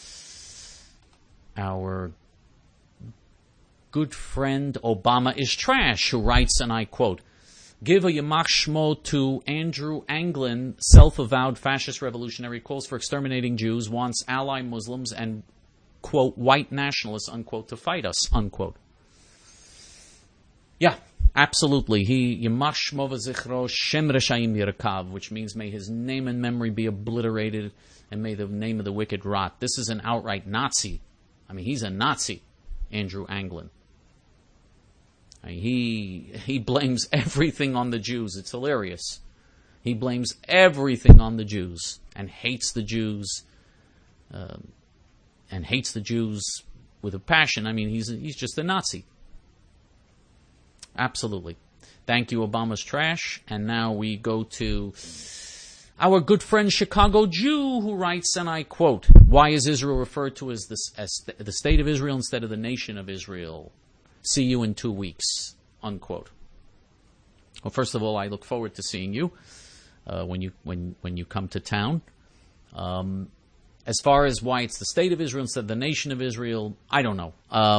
our good friend Obama is Trash, who writes, and I quote, "Give a Yamach Shmo to Andrew Anglin, self-avowed fascist revolutionary, calls for exterminating Jews, wants ally Muslims and, quote, white nationalists, unquote, to fight us," unquote. Yeah, Absolutely. Yimach Shmo v'zichro Shem Reshaim Yirkav, which means may his name and memory be obliterated, and may the name of the wicked rot. This is an outright Nazi. I mean, he's a Nazi, Andrew Anglin. I mean, he blames everything on the Jews. It's hilarious. He blames everything on the Jews and hates the Jews, with a passion. I mean, he's just a Nazi. Absolutely. Thank you, Obama's trash. And now we go to our good friend Chicago Jew, who writes, and I quote, "Why is Israel referred to as the state of Israel instead of the nation of Israel? See you in 2 weeks," unquote. Well, first of all, I look forward to seeing you when you come to town. As far as why it's the state of Israel instead of the nation of Israel, I don't know.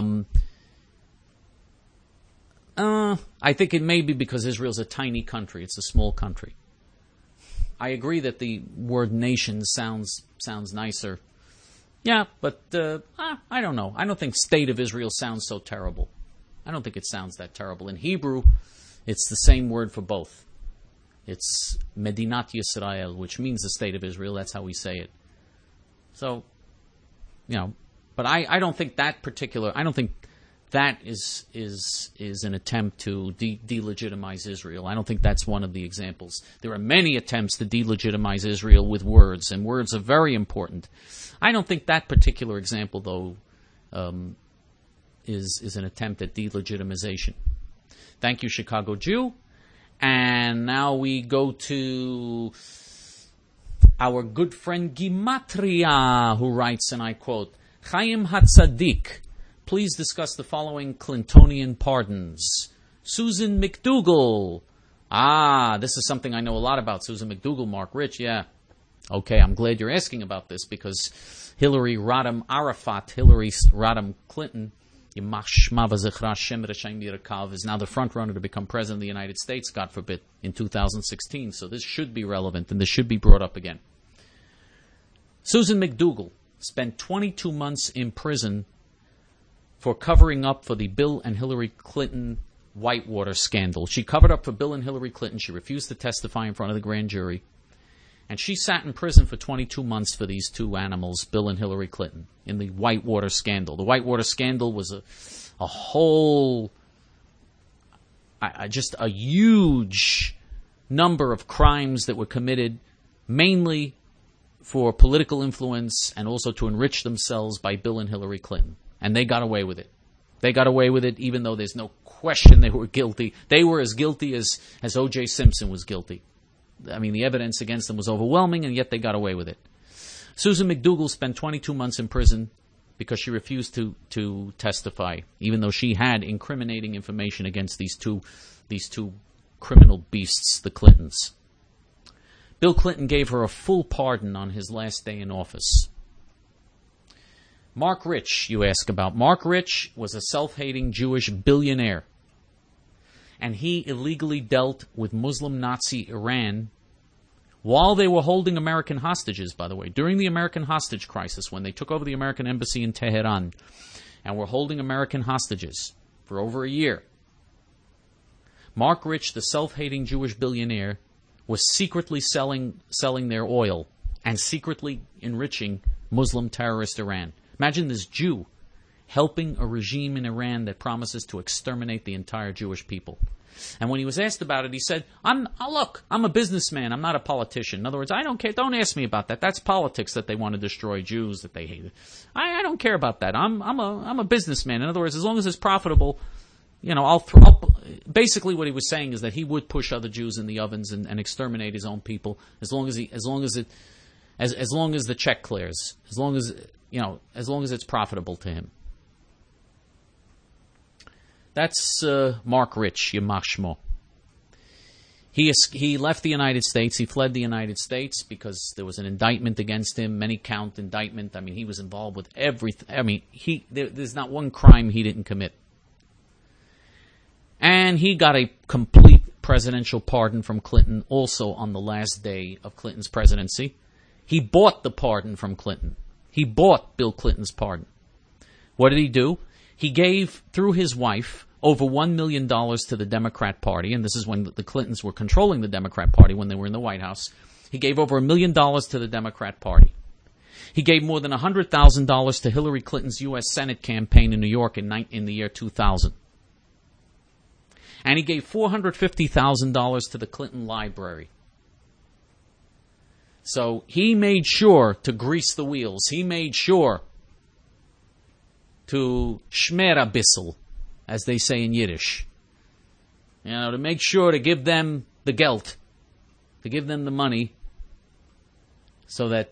I think it may be because Israel's a tiny country. It's a small country. I agree that the word nation sounds nicer. Yeah, but I don't know. I don't think state of Israel sounds so terrible. I don't think it sounds that terrible. In Hebrew, it's the same word for both. It's Medinat Yisrael, which means the state of Israel. That's how we say it. So, but I don't think that particular. I don't think that is an attempt to delegitimize Israel. I don't think that's one of the examples. There are many attempts to delegitimize Israel with words, and words are very important. I don't think that particular example, though, is an attempt at delegitimization. Thank you, Chicago Jew. And now we go to our good friend Gimatria, who writes, and I quote, Chaim Hatzadik, please discuss the following Clintonian pardons. Susan McDougal. This is something I know a lot about. Susan McDougal, Mark Rich, yeah. Okay, I'm glad you're asking about this because Hillary Rodham Arafat, Hillary Rodham Clinton, is now the front runner to become president of the United States, God forbid, in 2016. So this should be relevant and this should be brought up again. Susan McDougal spent 22 months in prison for covering up for the Bill and Hillary Clinton Whitewater scandal. She covered up for Bill and Hillary Clinton. She refused to testify in front of the grand jury. And she sat in prison for 22 months for these two animals, Bill and Hillary Clinton, in the Whitewater scandal. The Whitewater scandal was a whole, just a huge number of crimes that were committed, mainly for political influence and also to enrich themselves by Bill and Hillary Clinton. And they got away with it. They got away with it even though there's no question they were guilty. They were as guilty as O.J. Simpson was guilty. I mean, the evidence against them was overwhelming, and yet they got away with it. Susan McDougal spent 22 months in prison because she refused to testify, even though she had incriminating information against these two criminal beasts, the Clintons. Bill Clinton gave her a full pardon on his last day in office. Mark Rich, you ask about. Mark Rich was a self-hating Jewish billionaire. And he illegally dealt with Muslim Nazi Iran while they were holding American hostages, by the way. During the American hostage crisis, when they took over the American embassy in Tehran and were holding American hostages for over a year, Mark Rich, the self-hating Jewish billionaire, was secretly selling their oil and secretly enriching Muslim terrorist Iran. Imagine this Jew helping a regime in Iran that promises to exterminate the entire Jewish people. And when he was asked about it, he said, I'm a businessman. I'm not a politician. In other words, I don't care. Don't ask me about that. That's politics, that they want to destroy Jews, that they hate. I don't care about that. I'm a businessman. In other words, as long as it's profitable, basically what he was saying is that he would push other Jews in the ovens and exterminate his own people as long as the check clears, as long as it's profitable to him. That's Mark Rich, Yimach Shmo. He left the United States. He fled the United States because there was an indictment against him, many count indictment. I mean, he was involved with everything. I mean, there's not one crime he didn't commit. And he got a complete presidential pardon from Clinton also on the last day of Clinton's presidency. He bought the pardon from Clinton. He bought Bill Clinton's pardon. What did he do? He gave, through his wife, over $1 million to the Democrat Party, and this is when the Clintons were controlling the Democrat Party when they were in the White House. He gave over $1 million to the Democrat Party. He gave more than $100,000 to Hillary Clinton's U.S. Senate campaign in New York in the year 2000. And he gave $450,000 to the Clinton Library. So he made sure to grease the wheels. He made sure to schmer a bissel, as they say in Yiddish. To make sure to give them the geld, to give them the money, so that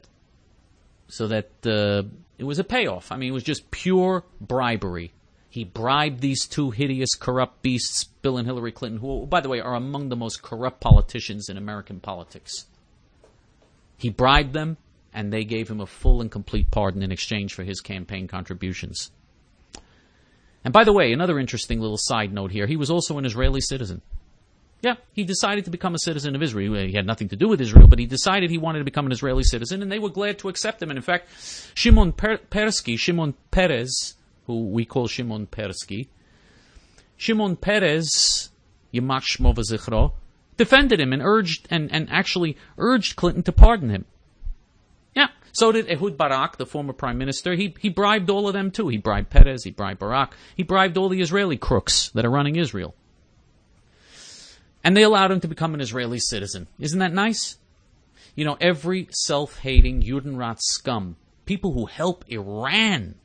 it was a payoff. I mean, it was just pure bribery. He bribed these two hideous, corrupt beasts, Bill and Hillary Clinton, who, by the way, are among the most corrupt politicians in American politics. He bribed them, and they gave him a full and complete pardon in exchange for his campaign contributions. And by the way, another interesting little side note here, he was also an Israeli citizen. Yeah, he decided to become a citizen of Israel. He had nothing to do with Israel, but he decided he wanted to become an Israeli citizen, and they were glad to accept him. And in fact, Shimon Peres, who we call Shimon Persky, Shimon Peres, Yamach Shmo v'zichro, defended him and actually urged Clinton to pardon him. Yeah, so did Ehud Barak, the former prime minister. He bribed all of them too. He bribed Peres, he bribed Barak, he bribed all the Israeli crooks that are running Israel. And they allowed him to become an Israeli citizen. Isn't that nice? Every self-hating Judenrat scum, people who help Iran,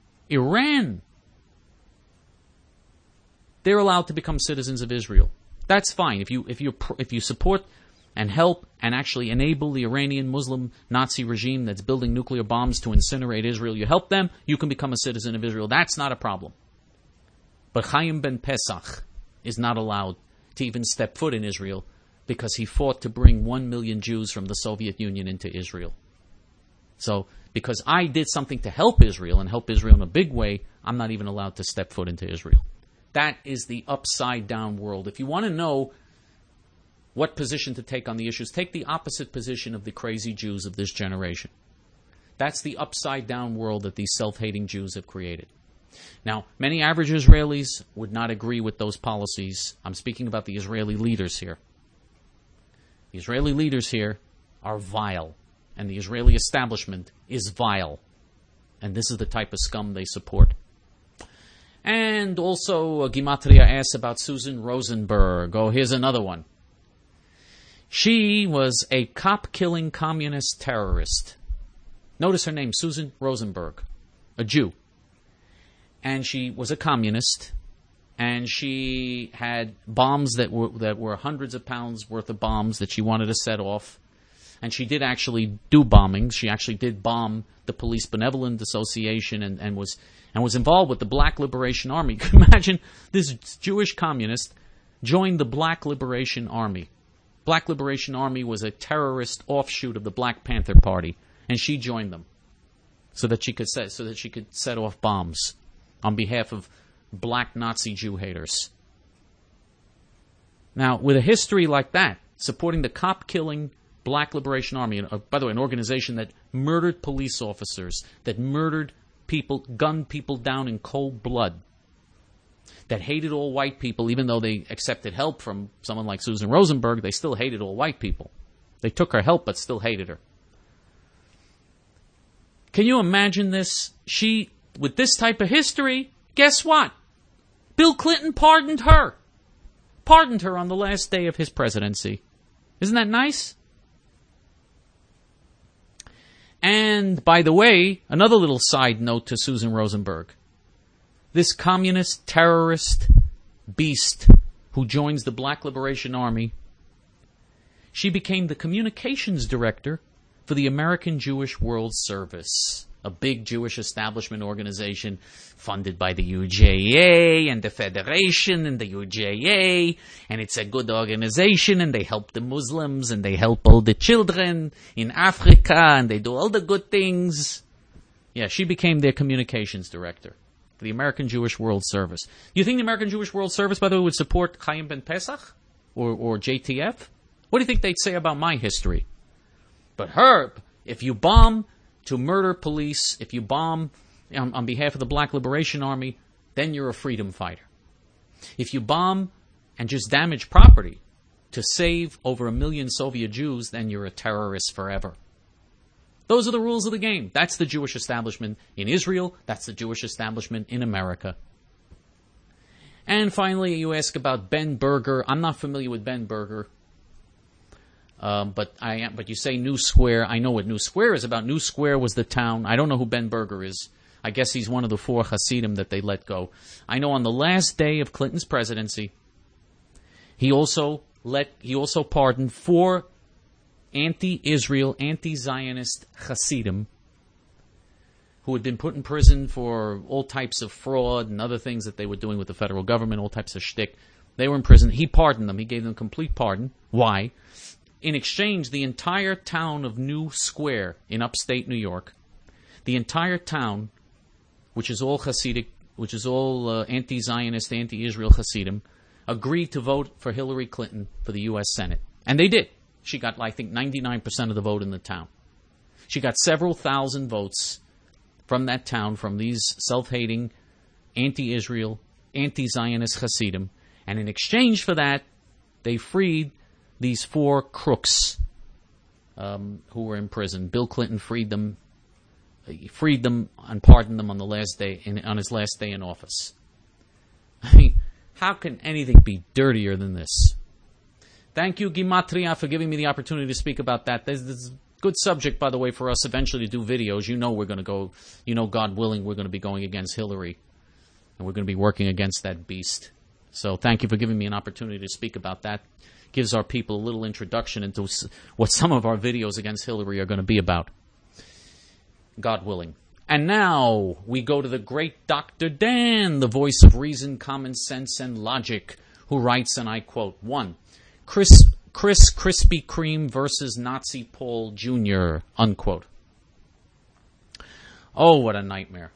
they're allowed to become citizens of Israel. That's fine. If you support and help and actually enable the Iranian Muslim Nazi regime that's building nuclear bombs to incinerate Israel, you help them, you can become a citizen of Israel. That's not a problem. But Chaim ben Pesach is not allowed to even step foot in Israel because he fought to bring 1 million Jews from the Soviet Union into Israel. So, because I did something to help Israel and help Israel in a big way, I'm not even allowed to step foot into Israel. That is the upside-down world. If you want to know what position to take on the issues, take the opposite position of the crazy Jews of this generation. That's the upside-down world that these self-hating Jews have created. Now, many average Israelis would not agree with those policies. I'm speaking about the Israeli leaders here. The Israeli leaders here are vile, and the Israeli establishment is vile. And this is the type of scum they support. And also, Gematria asks about Susan Rosenberg. Oh, here's another one. She was a cop-killing communist terrorist. Notice her name, Susan Rosenberg, a Jew. And she was a communist, and she had bombs that were hundreds of pounds worth of bombs that she wanted to set off. And she did actually do bombings. She actually did bomb the Police Benevolent Association and was involved with the Black Liberation Army. Can you imagine this Jewish communist joined the Black Liberation Army? Black Liberation Army was a terrorist offshoot of the Black Panther Party, and she joined them so that she could set off bombs on behalf of black Nazi Jew haters. Now, with a history like that, supporting the cop-killing Black Liberation Army, by the way, an organization that murdered police officers, that murdered people, gunned people down in cold blood, that hated all white people, even though they accepted help from someone like Susan Rosenberg, they still hated all white people. They took her help, but still hated her. Can you imagine this? With this type of history, guess what? Bill Clinton pardoned her. Pardoned her on the last day of his presidency. Isn't that nice? And, by the way, another little side note to Susan Rosenberg. This communist, terrorist beast who joins the Black Liberation Army, she became the communications director for the American Jewish World Service, a big Jewish establishment organization funded by the UJA and the Federation and the UJA, and it's a good organization, and they help the Muslims, and they help all the children in Africa, and they do all the good things. Yeah, she became their communications director for the American Jewish World Service. You think the American Jewish World Service, by the way, would support Chaim ben Pesach or JTF? What do you think they'd say about my history? But Herb, if you bomb to murder police, if you bomb on behalf of the Black Liberation Army, then you're a freedom fighter. If you bomb and just damage property to save over 1 million Soviet Jews, then you're a terrorist forever. Those are the rules of the game. That's the Jewish establishment in Israel. That's the Jewish establishment in America. And finally, you ask about Ben Berger. I'm not familiar with Ben Berger. But you say New Square. I know what New Square is about. New Square was the town. I don't know who Ben Berger is. I guess he's one of the 4 Hasidim that they let go. I know on the last day of Clinton's presidency, he also pardoned 4 anti-Israel, anti-Zionist Hasidim who had been put in prison for all types of fraud and other things that they were doing with the federal government, all types of shtick. They were in prison. He pardoned them. He gave them complete pardon. Why? In exchange, the entire town of New Square in upstate New York, the entire town, which is all Hasidic, which is all anti-Zionist, anti-Israel Hasidim, agreed to vote for Hillary Clinton for the U.S. Senate. And they did. She got, I think, 99% of the vote in the town. She got several thousand votes from that town, from these self-hating, anti-Israel, anti-Zionist Hasidim. And in exchange for that, they freed these 4 crooks who were in prison. Bill Clinton freed them and pardoned them on the last day, on his last day in office. I mean, how can anything be dirtier than this? Thank you, Gimatria, for giving me the opportunity to speak about that. This is a good subject, by the way, for us eventually to do videos. You know we're going to go, God willing, we're going to be going against Hillary. And we're going to be working against that beast. So thank you for giving me an opportunity to speak about that. Gives our people a little introduction into what some of our videos against Hillary are going to be about. God willing. And now we go to the great Dr. Dan, the voice of reason, common sense, and logic, who writes, and I quote, 1. Chris Krispy Kreme versus Nazi Paul Jr., unquote. Oh, what a nightmare.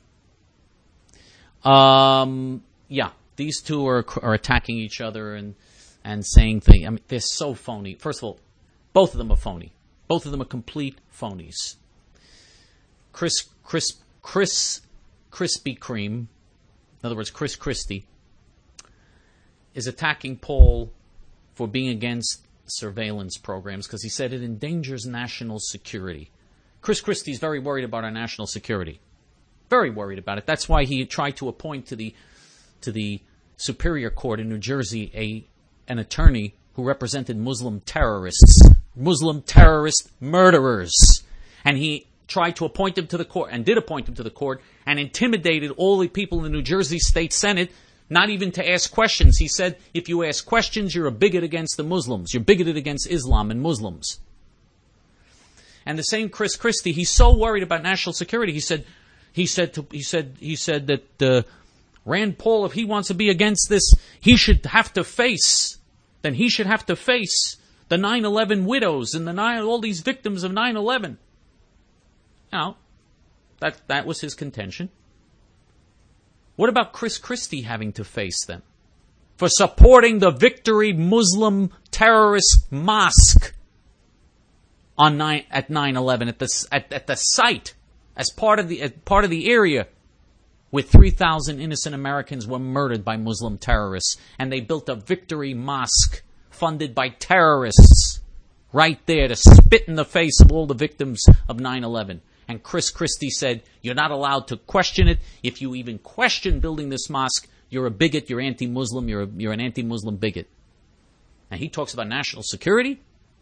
Yeah, these two are attacking each other and saying things. I mean, they're so phony. First of all, both of them are phony. Both of them are complete phonies. Chris Krispy Kreme, in other words, Chris Christie, is attacking Paul for being against surveillance programs because he said it endangers national security. Chris Christie is very worried about our national security. Very worried about it. That's why he tried to appoint to the Superior Court in New Jersey an attorney who represented Muslim terrorists, Muslim terrorist murderers. And he tried to appoint him to the court, and did appoint him to the court, and intimidated all the people in the New Jersey State Senate not even to ask questions. He said, if you ask questions, you're a bigot against the Muslims. You're bigoted against Islam and Muslims. And the same Chris Christie, he's so worried about national security. He said that Rand Paul, if he wants to be against this, he should have to face the 9/11 widows and all these victims of 9/11. Now, that was his contention. What about Chris Christie having to face them for supporting the Victory Muslim Terrorist Mosque at 9/11 at the site as part of the area where 3,000 innocent Americans were murdered by Muslim terrorists, and they built a Victory Mosque funded by terrorists right there to spit in the face of all the victims of 9/11. And Chris Christie said, you're not allowed to question it. If you even question building this mosque, you're a bigot, you're anti-Muslim, you're an anti-Muslim bigot. And he talks about national security.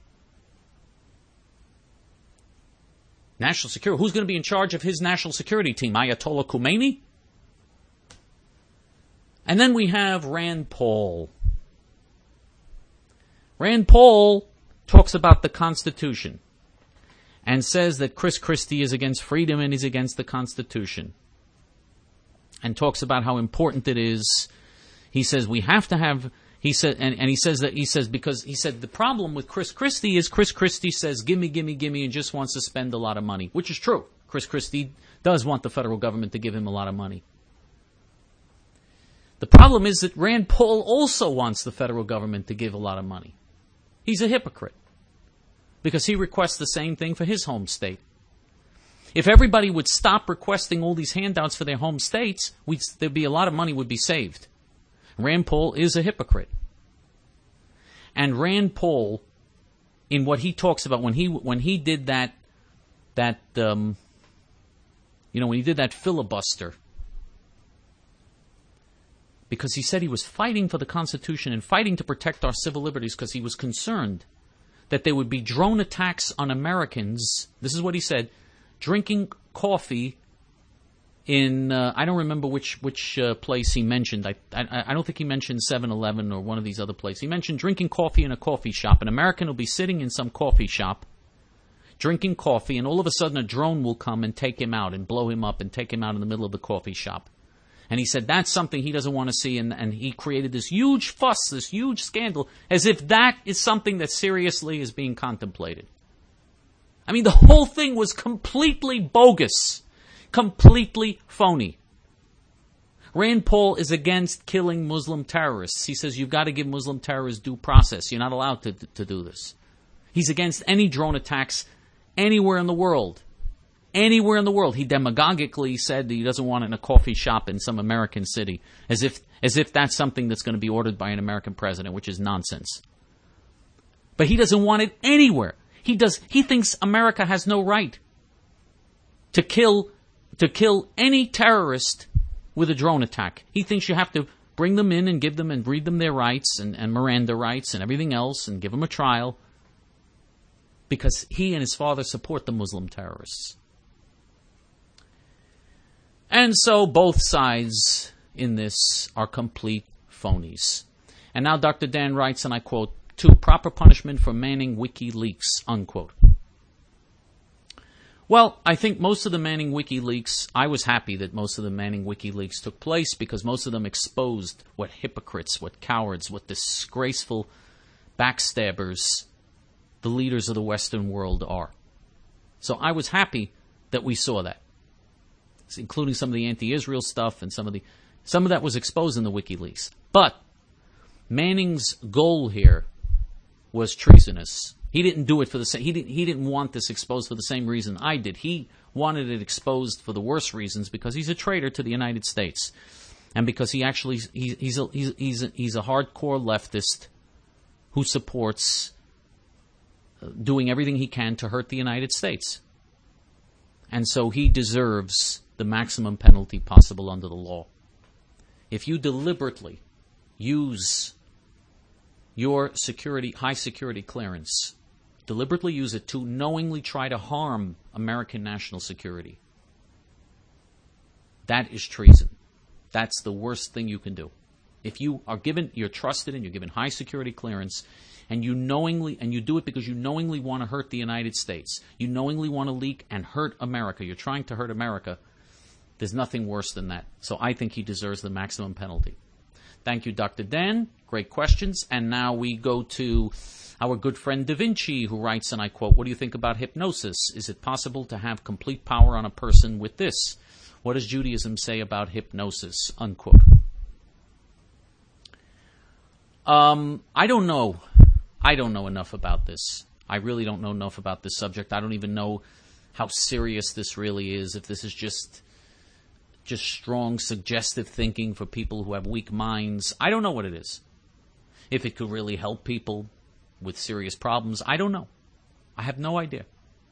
National security. Who's going to be in charge of his national security team? Ayatollah Khomeini? And then we have Rand Paul. Rand Paul talks about the Constitution and says that Chris Christie is against freedom and he's against the Constitution. And talks about how important it is. He says we have to have, he said the problem with Chris Christie is Chris Christie says gimme, gimme, gimme, and just wants to spend a lot of money, which is true. Chris Christie does want the federal government to give him a lot of money. The problem is that Rand Paul also wants the federal government to give a lot of money. He's a hypocrite, because he requests the same thing for his home state. If everybody would stop requesting all these handouts for their home states, there'd be a lot of money would be saved. Rand Paul is a hypocrite. And Rand Paul, in what he talks about, when he did when he did that filibuster, because he said he was fighting for the Constitution and fighting to protect our civil liberties because he was concerned that there would be drone attacks on Americans. This is what he said, drinking coffee in, I don't remember which place he mentioned. I don't think he mentioned 7-Eleven or one of these other places. He mentioned drinking coffee in a coffee shop. An American will be sitting in some coffee shop drinking coffee, and all of a sudden a drone will come and take him out and blow him up and take him out in the middle of the coffee shop. And he said that's something he doesn't want to see, and he created this huge fuss, this huge scandal, as if that is something that seriously is being contemplated. I mean, the whole thing was completely bogus, completely phony. Rand Paul is against killing Muslim terrorists. He says you've got to give Muslim terrorists due process. You're not allowed to do this. He's against any drone attacks anywhere in the world. Anywhere in the world. He demagogically said that he doesn't want it in a coffee shop in some American city, as if that's something that's going to be ordered by an American president, which is nonsense. But he doesn't want it anywhere. He thinks America has no right to kill any terrorist with a drone attack. He thinks you have to bring them in and give them and read them their rights and Miranda rights and everything else and give them a trial, because he and his father support the Muslim terrorists. And so both sides in this are complete phonies. And now Dr. Dan writes, and I quote, "2. Proper punishment for Manning WikiLeaks," unquote. Well, I think most of the Manning WikiLeaks, I was happy that most of the Manning WikiLeaks took place, because most of them exposed what hypocrites, what cowards, what disgraceful backstabbers the leaders of the Western world are. So I was happy that we saw that, including some of the anti-Israel stuff, and some of that was exposed in the WikiLeaks. But Manning's goal here was treasonous. He didn't do it for the same. He didn't want this exposed for the same reason I did. He wanted it exposed for the worst reasons, because he's a traitor to the United States, and because he's a hardcore leftist who supports doing everything he can to hurt the United States. And so he deserves the maximum penalty possible under the law. If you deliberately use your high security clearance, deliberately use it to knowingly try to harm American national security, that is treason. That's the worst thing you can do. If you're trusted and you're given high security clearance, and you do it because you knowingly want to hurt the United States, you knowingly want to leak and hurt America, you're trying to hurt America, there's nothing worse than that. So I think he deserves the maximum penalty. Thank you, Dr. Dan. Great questions. And now we go to our good friend Da Vinci, who writes, and I quote, "What do you think about hypnosis? Is it possible to have complete power on a person with this? What does Judaism say about hypnosis?" Unquote. I don't know. I don't know enough about this. I really don't know enough about this subject. I don't even know how serious this really is, if this is just strong, suggestive thinking for people who have weak minds. I don't know what it is. If it could really help people with serious problems, I don't know. I have no idea.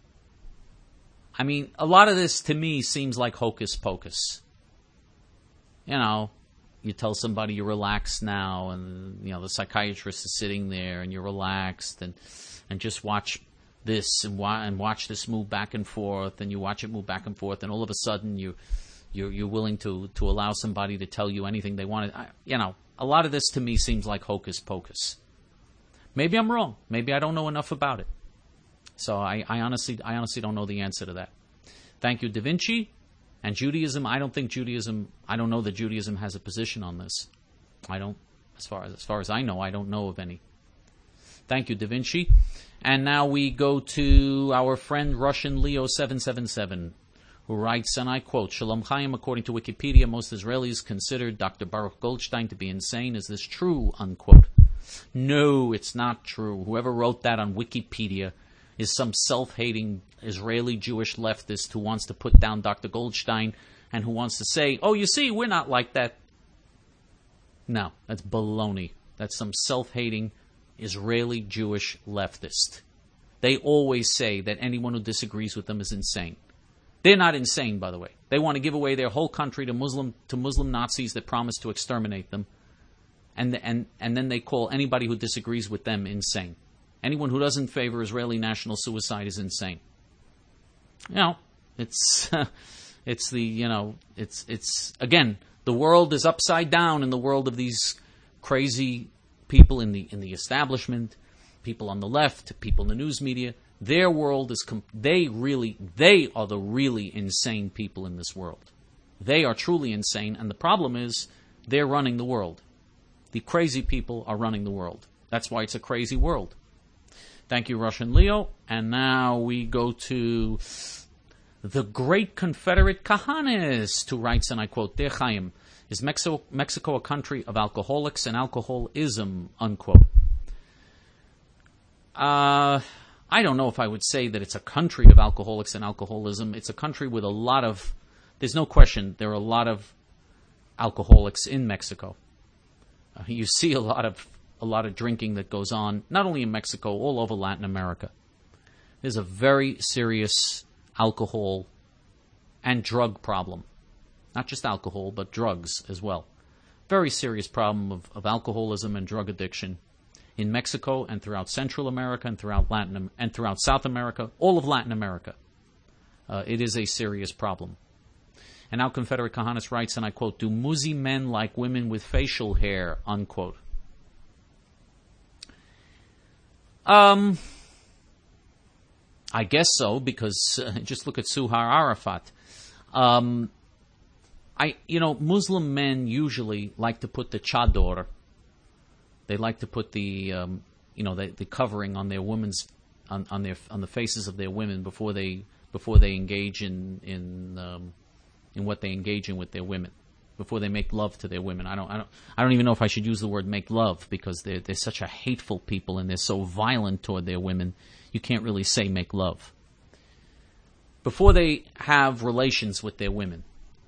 I mean, a lot of this to me seems like hocus pocus. You know, you tell somebody you're relaxed now, and the psychiatrist is sitting there, and you're relaxed, and just watch this and watch this move back and forth, and you watch it move back and forth, and all of a sudden you're willing to allow somebody to tell you anything they want. A lot of this to me seems like hocus pocus. Maybe I'm wrong. Maybe I don't know enough about it. So I honestly don't know the answer to that. Thank you, Da Vinci. And Judaism, I don't know that Judaism has a position on this. As far as I know, I don't know of any. Thank you, Da Vinci. And now we go to our friend Russian Leo 777, who writes, and I quote, "Shalom Chaim, according to Wikipedia, most Israelis consider Dr. Baruch Goldstein to be insane. Is this true?" Unquote. No, it's not true. Whoever wrote that on Wikipedia is some self-hating Israeli Jewish leftist who wants to put down Dr. Goldstein and who wants to say, "Oh, you see, we're not like that." No, that's baloney. That's some self-hating Israeli Jewish leftist. They always say that anyone who disagrees with them is insane. They're not insane, by the way. They want to give away their whole country to Muslim Nazis that promise to exterminate them. And then they call anybody who disagrees with them insane. Anyone who doesn't favor Israeli national suicide is insane. It's again, the world is upside down in the world of these crazy people in the establishment, people on the left, people in the news media. Their world is they are the really insane people in this world. They are truly insane, and the problem is they're running the world. The crazy people are running the world. That's why it's a crazy world. Thank you, Russian Leo. And now we go to the great Confederate Kahanis, who writes, and I quote, "Dear Chaim, is Mexico a country of alcoholics and alcoholism?" Unquote. I don't know if I would say that it's a country of alcoholics and alcoholism. It's a country with a lot of, there's no question, there are a lot of alcoholics in Mexico. You see a lot of drinking that goes on, not only in Mexico, all over Latin America. There's a very serious alcohol and drug problem. Not just alcohol, but drugs as well. Very serious problem of alcoholism and drug addiction in Mexico and throughout Central America and throughout South America, all of Latin America. It is a serious problem. And now Confederate Kahanis writes, and I quote, "Do Muzi men like women with facial hair?" Unquote. I guess so, because just look at Suhar Arafat. Muslim men usually like to put the chador. They like to put the covering on their women's on the faces of their women before they engage in what they engage in with their women, before they make love to their women. I don't even know if I should use the word make love, because they're such a hateful people and they're so violent toward their women. You can't really say make love. Before they have relations with their women,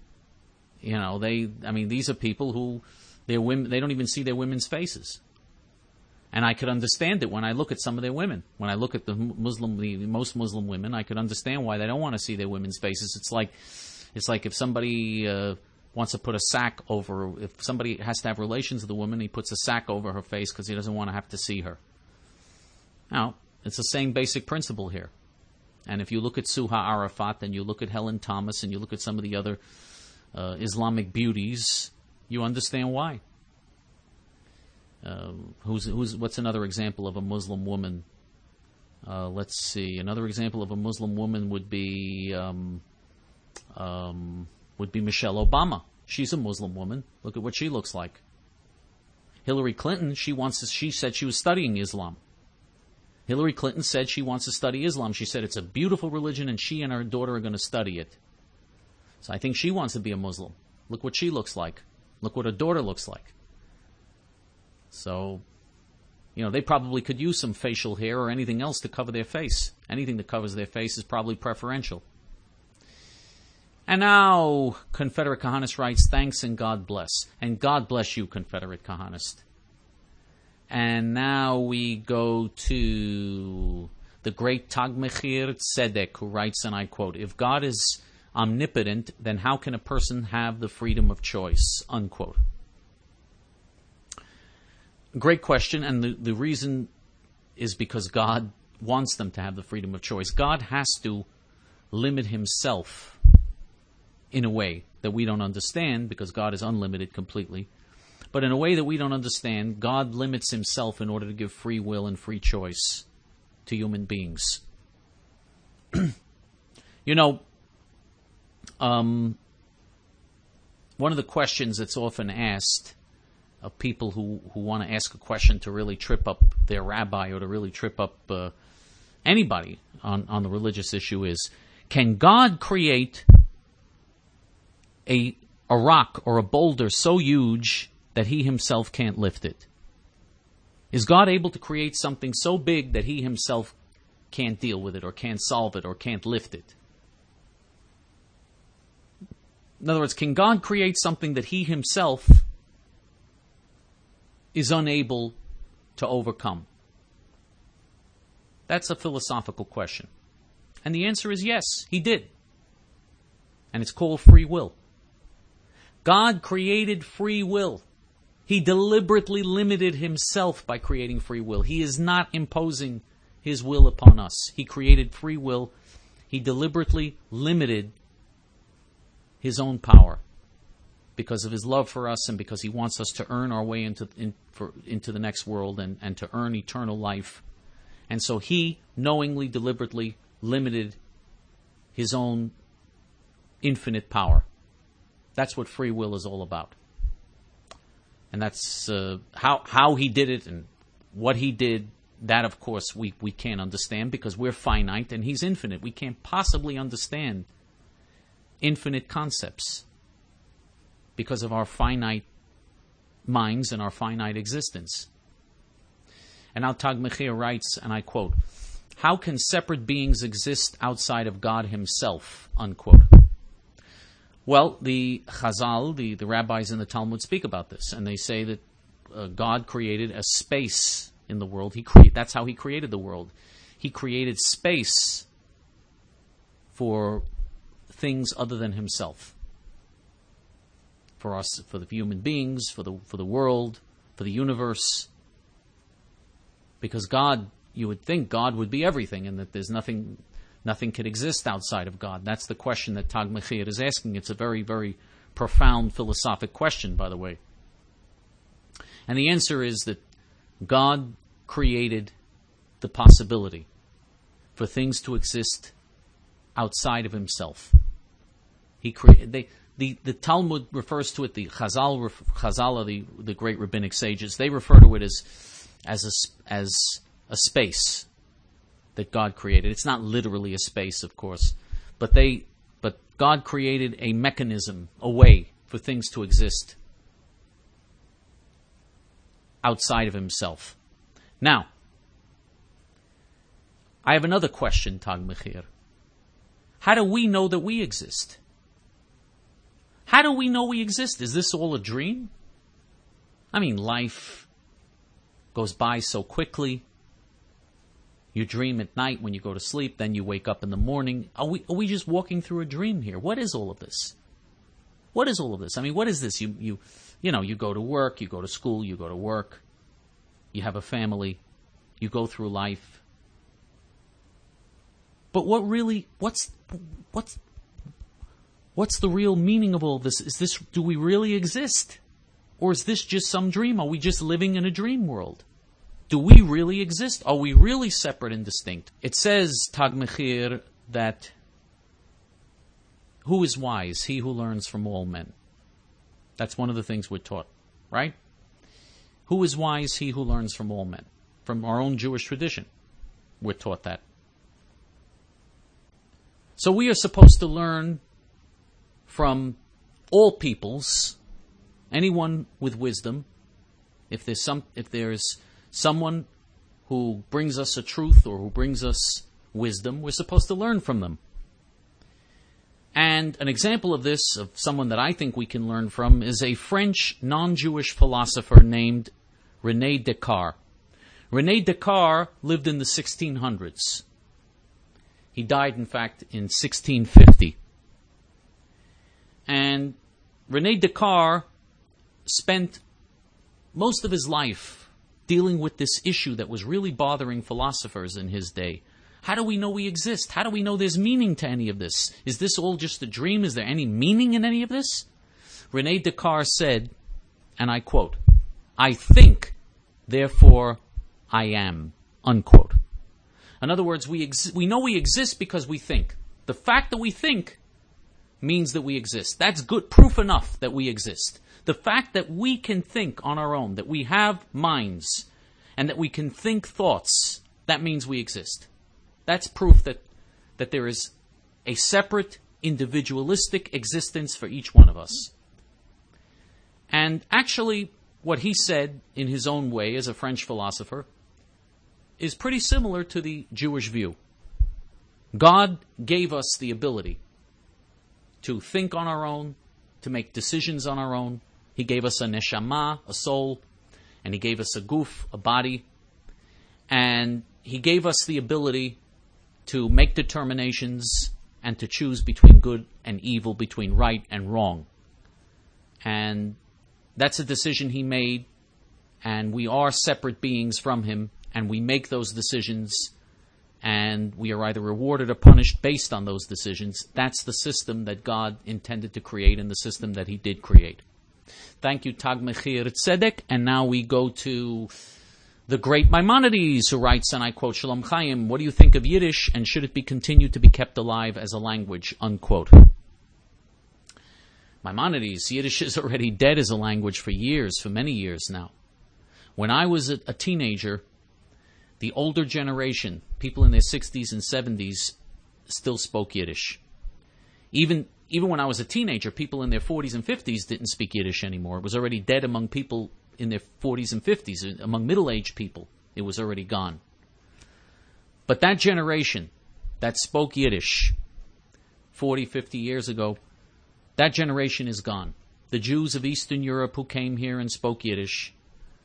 these are people who their women, they don't even see their women's faces. And I could understand it when I look at some of their women. When I look at the most Muslim women, I could understand why they don't want to see their women's faces. It's like if somebody wants to put a sack over, if somebody has to have relations with a woman, he puts a sack over her face because he doesn't want to have to see her. Now, it's the same basic principle here. And if you look at Suha Arafat, and you look at Helen Thomas, and you look at some of the other Islamic beauties, you understand why. What's another example of a Muslim woman? Let's see. Another example of a Muslim woman would be Michelle Obama. She's a Muslim woman. Look at what she looks like. Hillary Clinton, she said she was studying Islam. Hillary Clinton said she wants to study Islam. She said it's a beautiful religion and she and her daughter are going to study it. So I think she wants to be a Muslim. Look what she looks like. Look what her daughter looks like. So, they probably could use some facial hair or anything else to cover their face. Anything that covers their face is probably preferential. And now, Confederate Kahanist writes, "Thanks and God bless." And God bless you, Confederate Kahanist. And now we go to the great Tag Mechir Tzedek, who writes, and I quote, "If God is omnipotent, then how can a person have the freedom of choice?" Unquote. Great question, and the reason is because God wants them to have the freedom of choice. God has to limit himself in a way that we don't understand, because God is unlimited completely. But in a way that we don't understand, God limits himself in order to give free will and free choice to human beings. One of the questions that's often asked of people who want to ask a question to really trip up their rabbi or to really trip up anybody on the religious issue is, can God create a rock or a boulder so huge that he himself can't lift it? Is God able to create something so big that he himself can't deal with it or can't solve it or can't lift it? In other words, can God create something that he himself is unable to overcome? That's a philosophical question. And the answer is yes, he did. And it's called free will. God created free will. He deliberately limited himself by creating free will. He is not imposing his will upon us. He created free will. He deliberately limited his own power because of his love for us and because he wants us to earn our way into the next world and to earn eternal life. And so he knowingly, deliberately limited his own infinite power. That's what free will is all about. And that's how he did it and what he did. That, of course, we can't understand because we're finite and he's infinite. We can't possibly understand infinite concepts because of our finite minds and our finite existence. And Al Tag Mechir writes, and I quote, "How can separate beings exist outside of God himself?" Unquote. Well, the Chazal, the rabbis in the Talmud speak about this, and they say that God created a space in the world. That's how he created the world. He created space for things other than himself. For us, for the human beings, for the world, for the universe. Because God, you would think God would be everything, and that there's nothing can exist outside of God. That's the question that Tag Mechir is asking. It's a very, very profound philosophic question, by the way. And the answer is that God created the possibility for things to exist outside of himself. He created. The Talmud refers to it. The Chazal, the great rabbinic sages, they refer to it as a space that God created. It's not literally a space, of course, but God created a mechanism, a way for things to exist outside of himself. Now, I have another question, Tag Mechir. How do we know that we exist? How do we know we exist? Is this all a dream? I mean, life goes by so quickly. You dream at night when you go to sleep, then you wake up in the morning. Are we just walking through a dream here? What is all of this? What is all of this? I mean, what is this? You go to work, you go to school, you go to work, you have a family, you go through life. But what's the real meaning of all this? Do we really exist? Or is this just some dream? Are we just living in a dream world? Do we really exist? Are we really separate and distinct? It says, Tag Mechir, that who is wise? He who learns from all men. That's one of the things we're taught, right? Who is wise? He who learns from all men. From our own Jewish tradition, we're taught that. So we are supposed to learn from all peoples, anyone with wisdom. If there's someone who brings us a truth or who brings us wisdom, we're supposed to learn from them. And an example of this, of someone that I think we can learn from, is a French non-Jewish philosopher named René Descartes. René Descartes lived in the 1600s. He died, in fact, in 1650. And René Descartes spent most of his life dealing with this issue that was really bothering philosophers in his day. How do we know we exist? How do we know there's meaning to any of this? Is this all just a dream? Is there any meaning in any of this? René Descartes said, and I quote, "I think, therefore I am," unquote. In other words, we know we exist because we think. The fact that we think means that we exist. That's good proof enough that we exist. The fact that we can think on our own, that we have minds, and that we can think thoughts, that means we exist. That's proof that there is a separate, individualistic existence for each one of us. And actually, what he said in his own way as a French philosopher is pretty similar to the Jewish view. God gave us the ability to think on our own, to make decisions on our own. He gave us a neshama, a soul, and He gave us a guf, a body, and He gave us the ability to make determinations and to choose between good and evil, between right and wrong. And that's a decision He made, and we are separate beings from Him, and we make those decisions, and we are either rewarded or punished based on those decisions. That's the system that God intended to create, and the system that He did create. Thank you, Tag Mechir Tzedek, and now we go to the great Maimonides, who writes, and I quote, Shalom Chaim, what do you think of Yiddish, and should it be continued to be kept alive as a language, unquote. Maimonides, Yiddish is already dead as a language for years, for many years now. When I was a teenager, the older generation, people in their 60s and 70s, still spoke Yiddish. Even when I was a teenager, people in their 40s and 50s didn't speak Yiddish anymore. It was already dead among people in their 40s and 50s. Among middle-aged people, it was already gone. But that generation that spoke Yiddish 40, 50 years ago, that generation is gone. The Jews of Eastern Europe who came here and spoke Yiddish,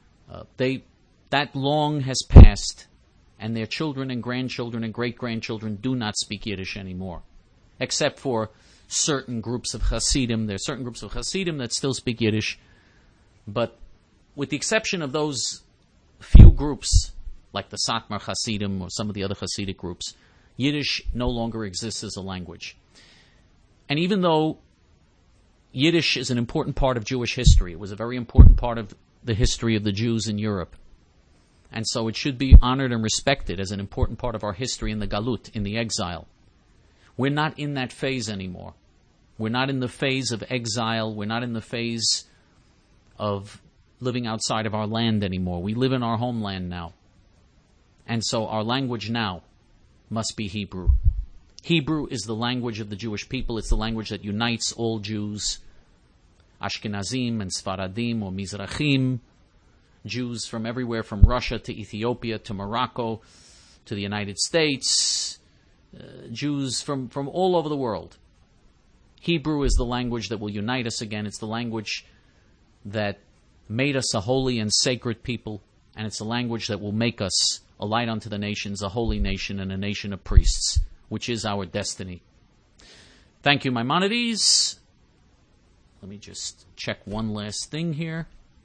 that long has passed, and their children and grandchildren and great-grandchildren do not speak Yiddish anymore, except for certain groups of Hasidim. There are certain groups of Hasidim that still speak Yiddish, but with the exception of those few groups, like the Satmar Hasidim or some of the other Hasidic groups, Yiddish no longer exists as a language. And even though Yiddish is an important part of Jewish history, it was a very important part of the history of the Jews in Europe, and so it should be honored and respected as an important part of our history in the Galut, in the exile. We're not in that phase anymore. We're not in the phase of exile. We're not in the phase of living outside of our land anymore. We live in our homeland now. And so our language now must be Hebrew. Hebrew is the language of the Jewish people. It's the language that unites all Jews, Ashkenazim and Sfaradim or Mizrachim, Jews from everywhere from Russia to Ethiopia to Morocco to the United States, Jews from all over the world. Hebrew is the language that will unite us again. It's the language that made us a holy and sacred people, and it's a language that will make us a light unto the nations, a holy nation, and a nation of priests, which is our destiny. Thank you, Maimonides. Let me just check one last thing here.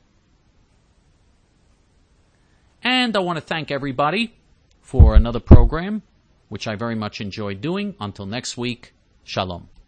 And I want to thank everybody for another program, which I very much enjoyed doing. Until next week, Shalom.